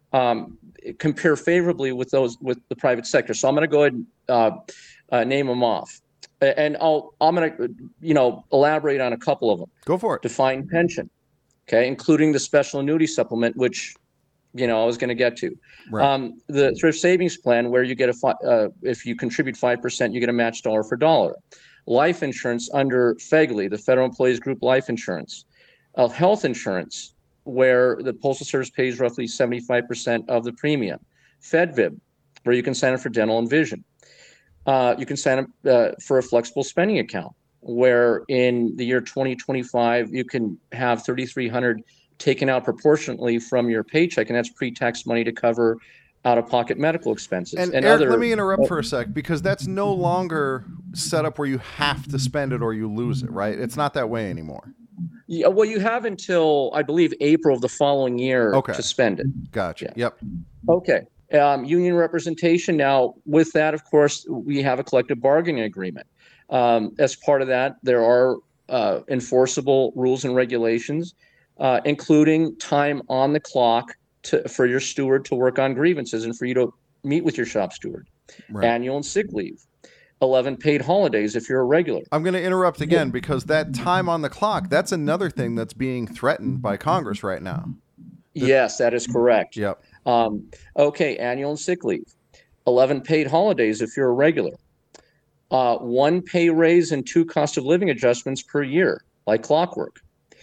compare favorably with those with the private sector. So I'm going to go ahead and name them off, and I'm going to elaborate on a couple of them. Go for it. Defined pension, okay, including the special annuity supplement, which I was going to get to. Right. The thrift savings plan, where you get if you contribute 5%, you get a match dollar for dollar. Life insurance under FEGLI, the Federal Employees Group Life Insurance. Health insurance, where the Postal Service pays roughly 75% of the premium. FedVib, where you can sign up for dental and vision. You can sign up for a flexible spending account, where in the year 2025, you can have $3,300 taken out proportionately from your paycheck, and that's pre-tax money to cover out-of-pocket medical expenses. And Eric, let me interrupt for a sec, because that's no longer set up where you have to spend it or you lose it, right? It's not that way anymore. Yeah, well, you have until, I believe, April of the following year to spend it. Gotcha. Yeah. Yep. Okay. Union representation. Now, with that, of course, we have a collective bargaining agreement. As part of that, there are enforceable rules and regulations, including time on the clock for your steward to work on grievances and for you to meet with your shop steward. Right. Annual and sick leave. 11 paid holidays if you're a regular. I'm going to interrupt again, because that time on the clock, that's another thing that's being threatened by Congress right now. Yes, that is correct. Yep. Okay, annual and sick leave. 11 paid holidays if you're a regular. 1 pay raise and 2 cost of living adjustments per year, like clockwork.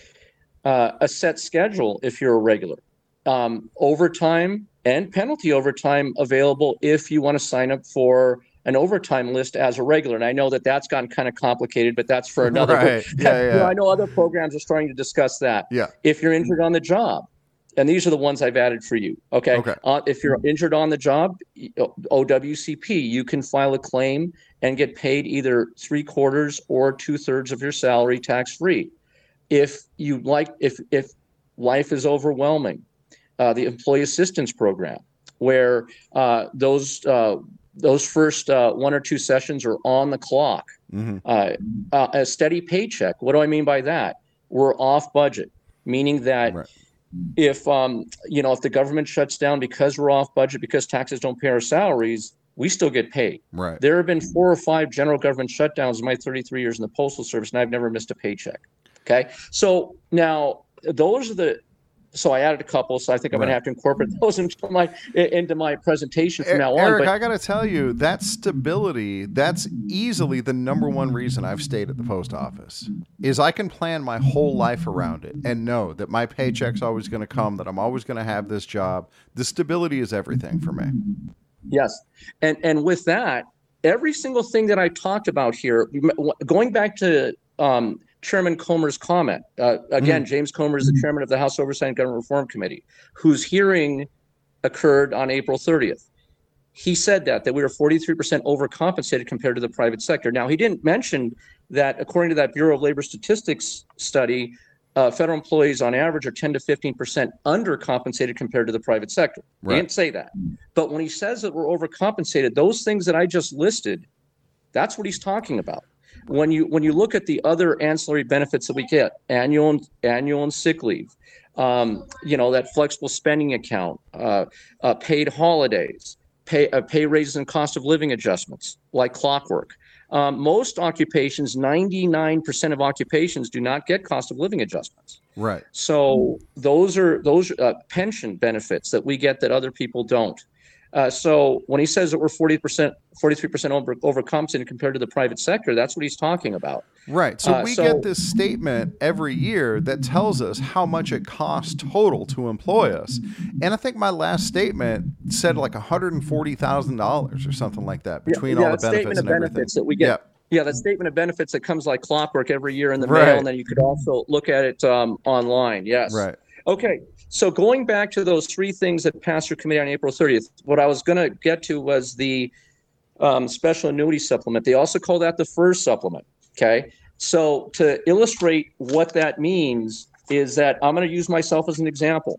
A set schedule if you're a regular. Overtime and penalty overtime available if you want to sign up for an overtime list as a regular. And I know that that's gotten kind of complicated, but that's for another. Right. Yeah. I know other programs are starting to discuss that. Yeah. If you're injured on the job, and these are the ones I've added for you. Okay. If you're injured on the job, OWCP, you can file a claim and get paid either 3/4 or 2/3 of your salary tax-free. If life is overwhelming, the employee assistance program, where those first 1 or 2 sessions are on the clock. Mm-hmm. A steady paycheck. What do I mean by that? We're off budget, meaning that if the government shuts down because we're off budget, because taxes don't pay our salaries, we still get paid. Right. There have been 4 or 5 general government shutdowns in my 33 years in the Postal Service, and I've never missed a paycheck. Okay. So now those are so I added a couple, so I think I'm going to have to incorporate those into my presentation from now on. Eric, I got to tell you, that stability, that's easily the number one reason I've stayed at the post office, is I can plan my whole life around it and know that my paycheck's always going to come, that I'm always going to have this job. The stability is everything for me. Yes. And with that, every single thing that I talked about here, going back to Chairman Comer's comment. Again, James Comer is the chairman of the House Oversight and Government Reform Committee, whose hearing occurred on April 30th. He said that we were 43% overcompensated compared to the private sector. Now, he didn't mention that, according to that Bureau of Labor Statistics study, federal employees on average are 10 to 15% undercompensated compared to the private sector. Right. He didn't say that. But when he says that we're overcompensated, those things that I just listed, that's what he's talking about. When you look at the other ancillary benefits that we get, annual and sick leave, that flexible spending account, paid holidays, pay raises and cost of living adjustments, like clockwork. Most occupations, 99% of occupations, do not get cost of living adjustments. Right. So those are pension benefits that we get that other people don't. So when he says that we're 43% overcompensated compared to the private sector, that's what he's talking about. Right. So we get this statement every year that tells us how much it costs total to employ us. And I think my last statement said like $140,000 or something like that between all the benefits and everything. That we get. Yeah, that statement of benefits that comes like clockwork every year in the mail, and then you could also look at it online. Yes. Right. Okay. So going back to those 3 things that passed through committee on April 30th, what I was going to get to was the special annuity supplement. They also call that the FERS supplement. Okay. So to illustrate what that means is that I'm going to use myself as an example.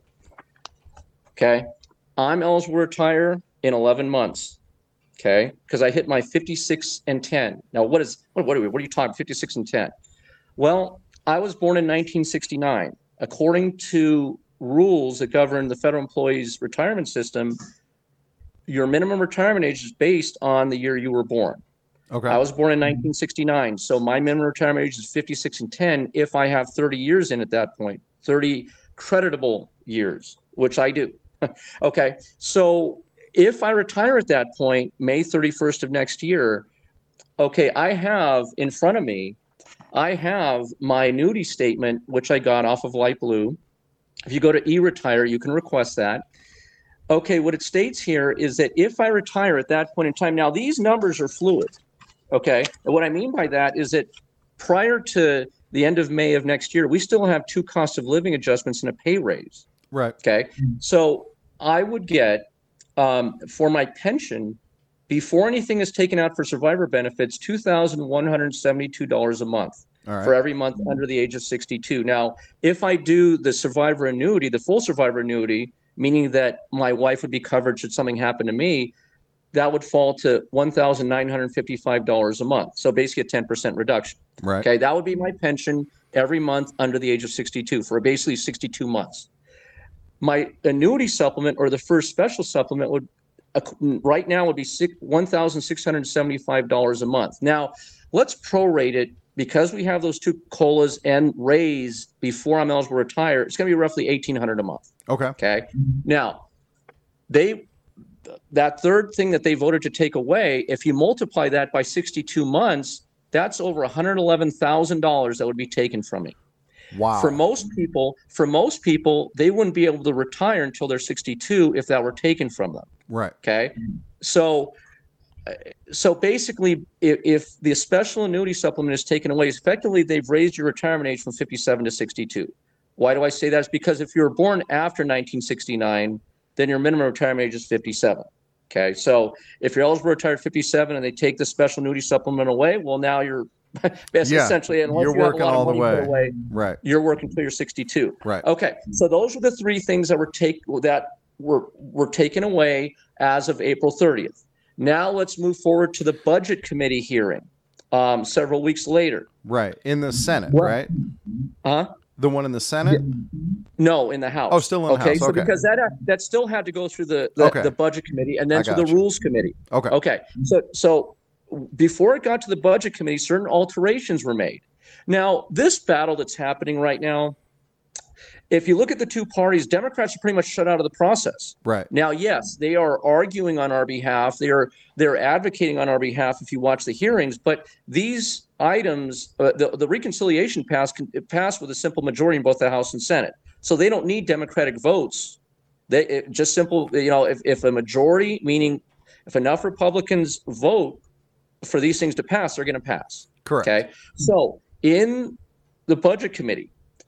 Okay. I'm eligible to retire in 11 months. Okay. Because I hit my 56 and 10. Now, what are you talking 56 and 10? Well, I was born in 1969. According to rules that govern the federal employees retirement system, your minimum retirement age is based on the year you were born. Okay. I was born in 1969, so my minimum retirement age is 56 and 10 if I have 30 years in at that point, 30 creditable years, which I do. Okay, so if I retire at that point, May 31st of next year, okay, I have in front of me, I have my annuity statement, which I got off of Light Blue. If you go to eRetire, you can request that. Okay, what it states here is that if I retire at that point in time, now these numbers are fluid, okay? And what I mean by that is that prior to the end of May of next year, we still have 2 cost of living adjustments and a pay raise. Right. Okay, so I would get, for my pension, before anything is taken out for survivor benefits, $2,172 a month. All right. For every month under the age of 62. Now, if I do the survivor annuity, the full survivor annuity, meaning that my wife would be covered should something happen to me, that would fall to $1,955 a month. So basically a 10% reduction. Right. Okay, that would be my pension every month under the age of 62 for basically 62 months. My annuity supplement, or the first special supplement, would right now would be $1,675 a month. Now, let's prorate it. Because we have those 2 COLAs and raise before I'm eligible to retire, it's going to be roughly $1,800 a month. Okay. Okay. Now, that third thing that they voted to take away, if you multiply that by 62 months, that's over $111,000 that would be taken from me. Wow. For most people, they wouldn't be able to retire until they're 62 if that were taken from them. Right. Okay. So basically, if the special annuity supplement is taken away, effectively they've raised your retirement age from 57 to 62. Why do I say that? It's because if you were born after 1969, then your minimum retirement age is 57. Okay, so if you're eligible to retire at 57 and they take the special annuity supplement away, well, now you're essentially, unless you're you have working a lot all of money the way. put away, Right. You're working until you're 62. Right. Okay, so those are the 3 things that were taken away as of April 30th. Now let's move forward to the budget committee hearing several weeks later. Right. In the Senate, right? Huh? The one in the Senate? No, in the House. Oh, still in the House. So okay. Because that still had to go through the budget committee and then to the rules committee. Okay. Okay. So before it got to the budget committee, certain alterations were made. Now, this battle that's happening right now, if you look at the 2 parties, Democrats are pretty much shut out of the process. Right. Now, yes, they are arguing on our behalf. They're advocating on our behalf if you watch the hearings. But these items, the reconciliation passed with a simple majority in both the House and Senate. So they don't need Democratic votes. Just simple, if a majority, meaning if enough Republicans vote for these things to pass, they're going to pass. Correct. Okay. So in the budget committee,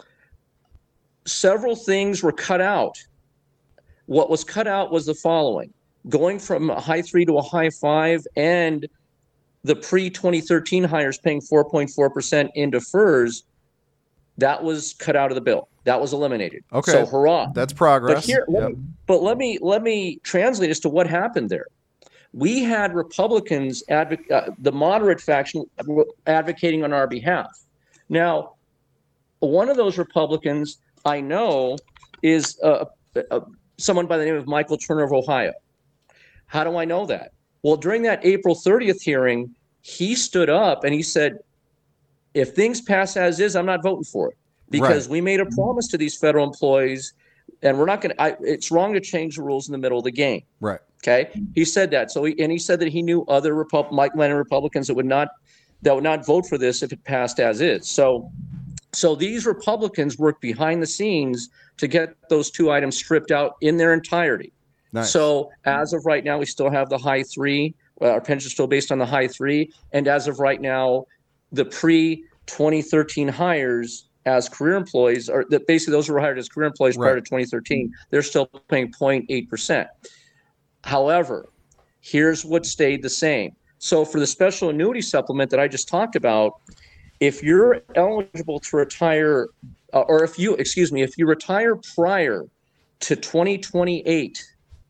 several things were cut out. What was cut out was the following: going from a high 3 to a high 5, and the pre-2013 hires paying 4.4% into FERS. That was cut out of the bill. That was eliminated. Okay. So hurrah. That's progress. Let me translate as to what happened there. We had Republicans, the moderate faction, advocating on our behalf. Now, one of those Republicans I know is someone by the name of Michael Turner of Ohio. How do I know that? Well, during that April 30th hearing, he stood up and he said, if things pass as is, I'm not voting for it, because we made a promise to these federal employees, and we're not going to, it's wrong to change the rules in the middle of the game. Right. Okay. He said that. He said that he knew other like-minded Republicans that would not vote for this if it passed as is. So these Republicans worked behind the scenes to get those 2 items stripped out in their entirety. Nice. So as of right now, we still have the high 3. Our pension is still based on the high 3. And as of right now, the pre-2013 hires as career employees, or basically those who were hired as career employees prior to 2013, they're still paying 0.8%. However, here's what stayed the same. So for the special annuity supplement that I just talked about, if you're eligible to retire, if you retire prior to 2028,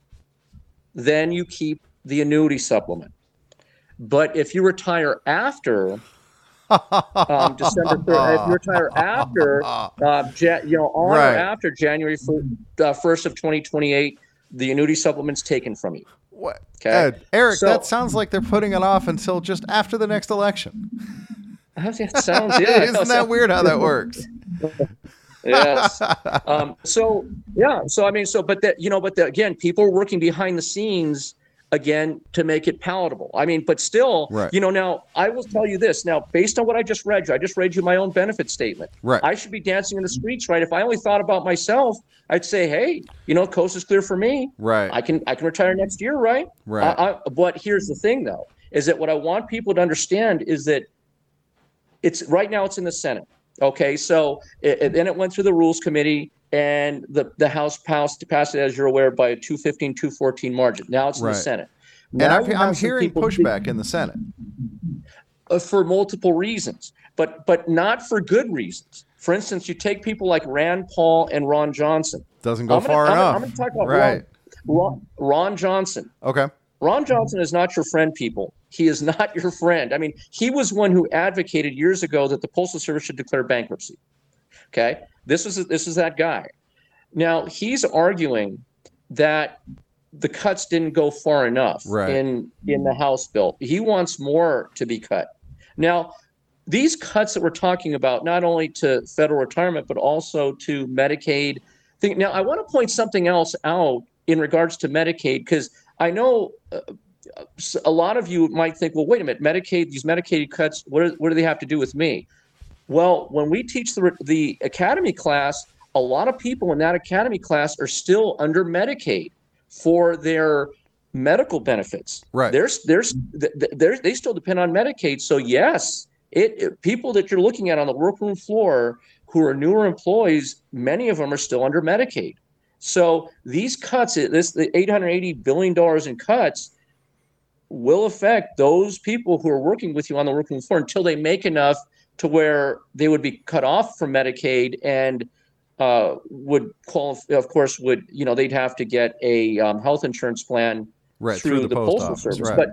then you keep the annuity supplement. But if you retire after December 3rd. If you retire after, on or after January 1st of 2028, the annuity supplement's taken from you. What? Okay, Eric, that sounds like they're putting it off until just after the next election. It sounds, yeah. Isn't that weird how that works? Yes. Again, people are working behind the scenes again to make it palatable. I mean, but still, now I will tell you this. Now, based on what I just read you my own benefit statement. Right. I should be dancing in the streets, right? If I only thought about myself, I'd say, hey, coast is clear for me. Right. I can retire next year, right? Right. But here's the thing, though, is that what I want people to understand is that right now it's in the Senate. Okay, so then it went through the Rules Committee, and the House passed it, as you're aware, by a 215-214 margin. Now it's in the Senate. Now and I'm hearing pushback in the Senate. For multiple reasons, but not for good reasons. For instance, you take people like Rand Paul and Ron Johnson. Doesn't go far enough. I'm going to talk about Ron Johnson. Okay. Ron Johnson is not your friend, people. He is not your friend. I mean, he was one who advocated years ago that the Postal Service should declare bankruptcy. Okay, this is that guy. Now he's arguing that the cuts didn't go far enough in the House bill. He wants more to be cut. Now, these cuts that we're talking about, not only to federal retirement but also to Medicaid. Now, I want to point something else out in regards to Medicaid, because I know a lot of you might think, well, wait a minute, these Medicaid cuts, what do they have to do with me? Well, when we teach the academy class, a lot of people in that academy class are still under Medicaid for their medical benefits. Right. They still depend on Medicaid. So yes, people that you're looking at on the workroom floor who are newer employees, many of them are still under Medicaid. So these cuts, the $880 billion in cuts, will affect those people who are working with you on the working floor until they make enough to where they would be cut off from Medicaid and would qualify. Of course, they'd have to get a health insurance plan through the Postal Service. Right.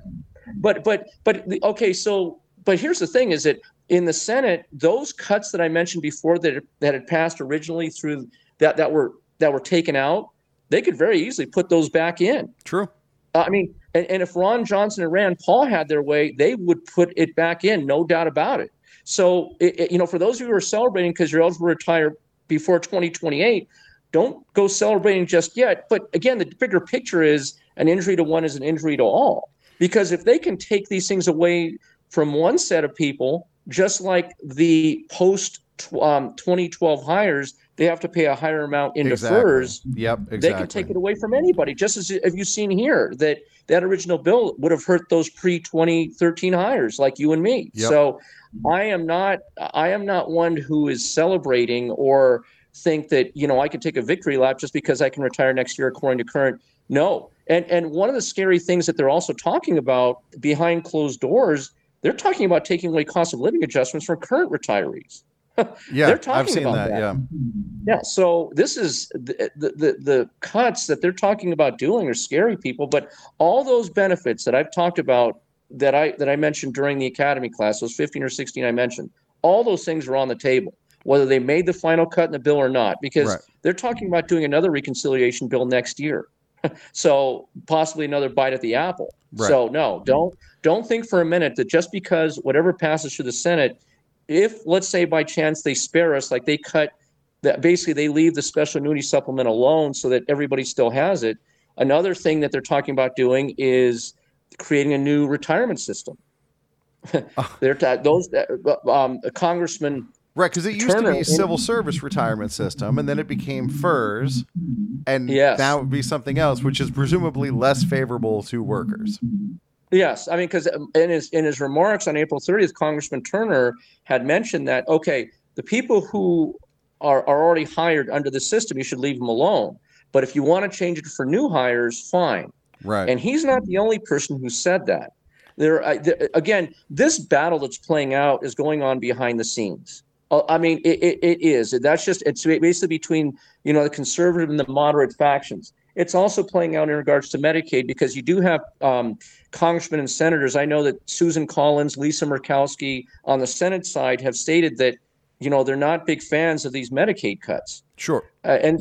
But here's the thing: is that in the Senate, those cuts that I mentioned before that had passed originally through that were taken out, they could very easily put those back in. True. I mean, and if Ron Johnson and Rand Paul had their way, they would put it back in, no doubt about it. So, for those of you who are celebrating because you're eligible to retire before 2028, don't go celebrating just yet. But again, the bigger picture is an injury to one is an injury to all. Because if they can take these things away from one set of people, just like the post-2012 hires, they have to pay a higher amount in defers. Yep, exactly. They can take it away from anybody. Just as have you seen here that original bill would have hurt those pre-2013 hires like you and me. Yep. So I am not one who is celebrating or think that I can take a victory lap just because I can retire next year according to current. No. And one of the scary things that they're also talking about behind closed doors, they're talking about taking away cost of living adjustments from current retirees. Yeah, they're talking I've seen about that. Yeah. So this is the cuts that they're talking about doing are scary, people. But all those benefits that I've talked about that I mentioned during the academy class, those 15 or 16 I mentioned, all those things are on the table, whether they made the final cut in the bill or not, because they're talking about doing another reconciliation bill next year. So possibly another bite at the apple. Right. So no, don't think for a minute that just because whatever passes through the Senate, if let's say by chance they spare us, like they cut that, basically they leave the special annuity supplement alone so that everybody still has it. Another thing that they're talking about doing is creating a new retirement system. Congressman. Right, because it used to be civil service retirement system, and then it became FERS, and now it would be something else, which is presumably less favorable to workers. Yes, I mean, because in his remarks on April 30th, Congressman Turner had mentioned that, okay, the people who are already hired under the system, you should leave them alone. But if you want to change it for new hires, fine. Right. And he's not the only person who said that. Again, this battle that's playing out is going on behind the scenes. I mean, it is. That's just, it's basically between, the conservative and the moderate factions. It's also playing out in regards to Medicaid, because you do have congressmen and senators. I know that Susan Collins, Lisa Murkowski on the Senate side have stated that, they're not big fans of these Medicaid cuts. Sure. And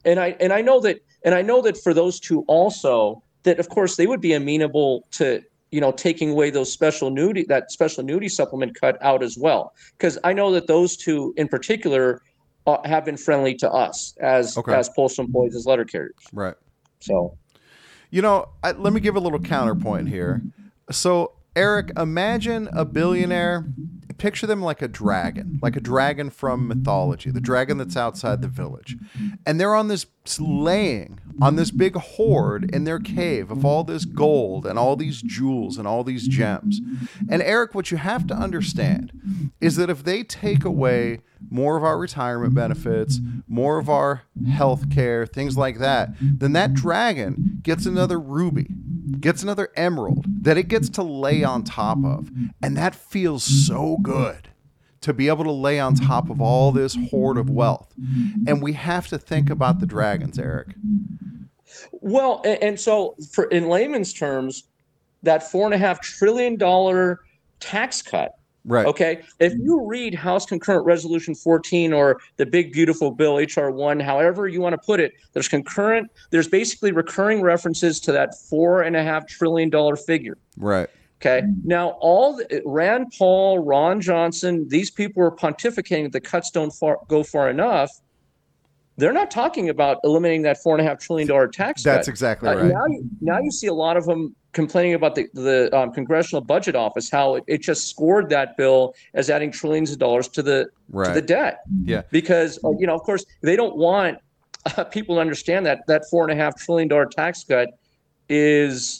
I know that for those two also, that of course they would be amenable to, taking away that special annuity supplement cut out as well. Because I know that those two in particular have been friendly to us as postal employees, as letter carriers. Right. So, let me give a little counterpoint here. So, Eric, imagine a billionaire. Picture them like a dragon from mythology, the dragon that's outside the village. And they're laying on this big hoard in their cave of all this gold and all these jewels and all these gems. And Eric, what you have to understand is that if they take away more of our retirement benefits, more of our health care, things like that, then that dragon gets another ruby, gets another emerald that it gets to lay on top of. And that feels so good to be able to lay on top of all this hoard of wealth. And we have to think about the dragons, Eric. Well, and so in layman's terms, that $4.5 trillion tax cut. Right. Okay. If you read House Concurrent Resolution 14 or the big beautiful bill HR 1, however you want to put it, there's basically recurring references to that $4.5 trillion figure. Right. Okay. Now, Rand Paul, Ron Johnson, these people are pontificating that the cuts don't go far enough. They're not talking about eliminating that $4.5 trillion tax cut. That's exactly right. Now you see a lot of them complaining about the Congressional Budget Office, how it just scored that bill as adding trillions of dollars to the debt. Yeah. Because of course they don't want people to understand that $4.5 trillion tax cut is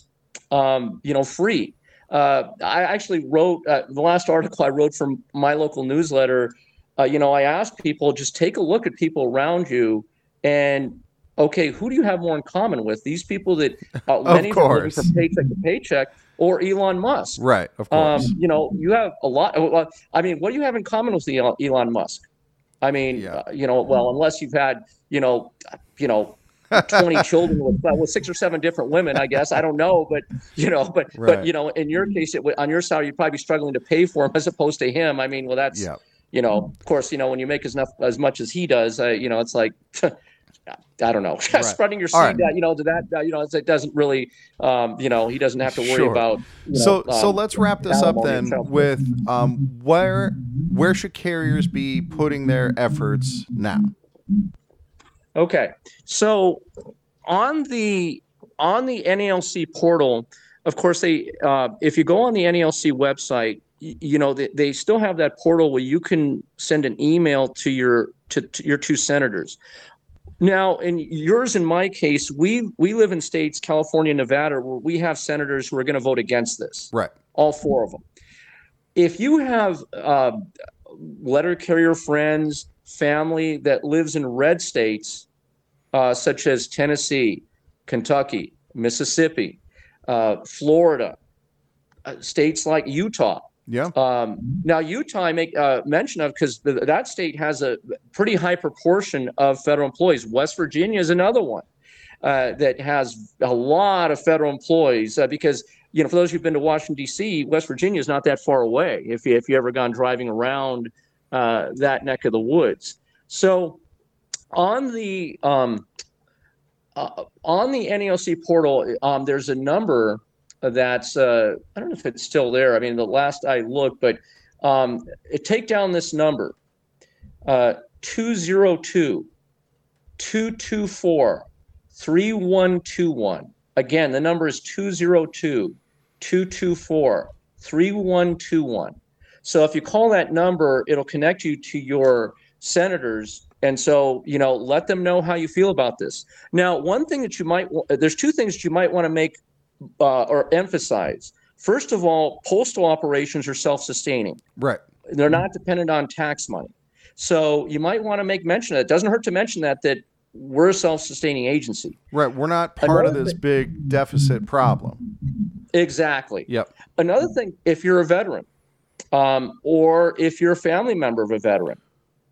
free. I actually wrote the last article I wrote from my local newsletter. I asked people, just take a look at people around you and, okay, who do you have more in common with? These people that many of them are living from paycheck to paycheck, or Elon Musk. Right, of course. You have a lot. I mean, what do you have in common with Elon Musk? I mean, well, unless you've had, 20 children with 6 or 7 different women, I guess. I don't know, but in your case, on your side, you'd probably be struggling to pay for him as opposed to him. I mean, well, that's. Yeah. Of course, when you make as much as he does, it's like, I don't know, spreading your seed, to that, it doesn't really, he doesn't have to worry about. So let's wrap this up then with where should carriers be putting their efforts now? Okay, so on the NALC portal, of course, if you go on the NALC website, they still have that portal where you can send an email to your two senators. Now, in yours and my case, we live in states, California, Nevada, where we have senators who are going to vote against this. Right. All 4 of them. If you have letter carrier friends, family that lives in red states, such as Tennessee, Kentucky, Mississippi, Florida, states like Utah. Yeah. Now, Utah, I make mention of because that state has a pretty high proportion of federal employees. West Virginia is another one that has a lot of federal employees because, for those who've been to Washington, D.C., West Virginia is not that far away if you ever gone driving around that neck of the woods. So on the NALC portal, there's a number that's I don't know if it's still there. I mean, the last I looked, but take down this number 202-224-3121. Again, the number is 202-224-3121. So if you call that number, it'll connect you to your senators. And so, let them know how you feel about this. Now, one thing that there's 2 things that you might want to make or emphasize. First of all, postal operations are self-sustaining. Right. They're not dependent on tax money. So you might want to make mention of it. It doesn't hurt to mention that we're a self-sustaining agency. Right. We're not part of this big deficit problem. Exactly. Yep. Another thing, if you're a veteran or if you're a family member of a veteran,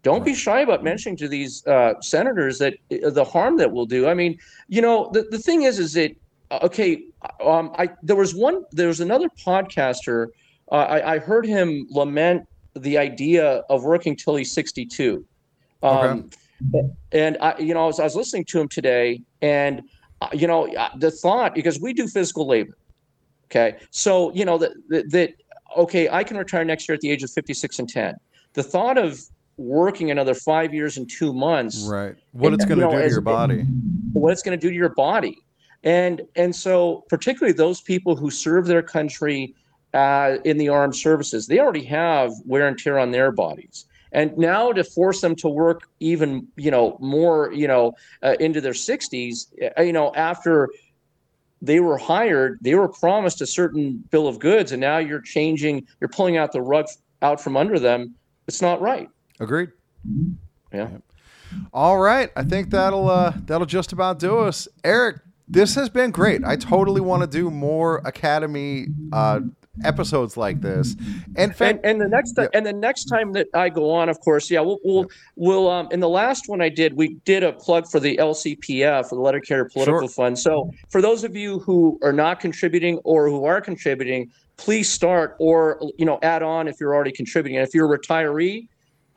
Don't be shy about mentioning to these senators that the harm that we'll do. I mean, the thing is that okay. There was another podcaster. I heard him lament the idea of working till he's 62. Okay. And I was listening to him today, and the thought, because we do physical labor. Okay, so that okay, I can retire next year at the age of 56 and 10. The thought of working another 5 years and 2 months, right? What it's going to do to your body? What it's going to do to your body, and so particularly those people who serve their country in the armed services, they already have wear and tear on their bodies. And now to force them to work even, more, into their 60s, after they were hired, they were promised a certain bill of goods, and now you're pulling out the rug out from under them. It's not right. Agreed. Yeah. All right. I think that'll just about do us. Eric, this has been great. I totally want to do more Academy episodes like this. And the next time that I go on, of course, we'll in the last one we did a plug for the LCPF, for the Letter Carrier Political Fund. So for those of you who are not contributing or who are contributing, please start, or add on if you're already contributing. And if you're a retiree,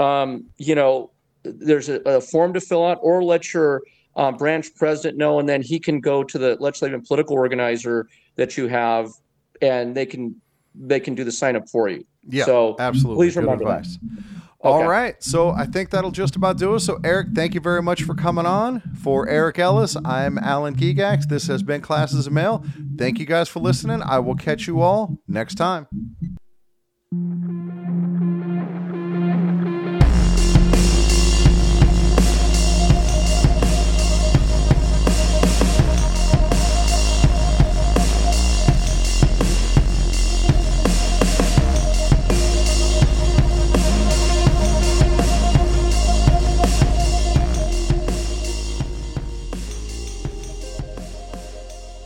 there's a form to fill out, or let your branch president know, and then he can go to the legislative and political organizer that you have, and they can do the sign up for you. Yeah, so absolutely. Please remember that. Okay. All right. So I think that'll just about do it. So Eric, thank you very much for coming on. For Eric Ellis, I'm Alan Gigax. This has been Classes of Mail. Thank you guys for listening. I will catch you all next time.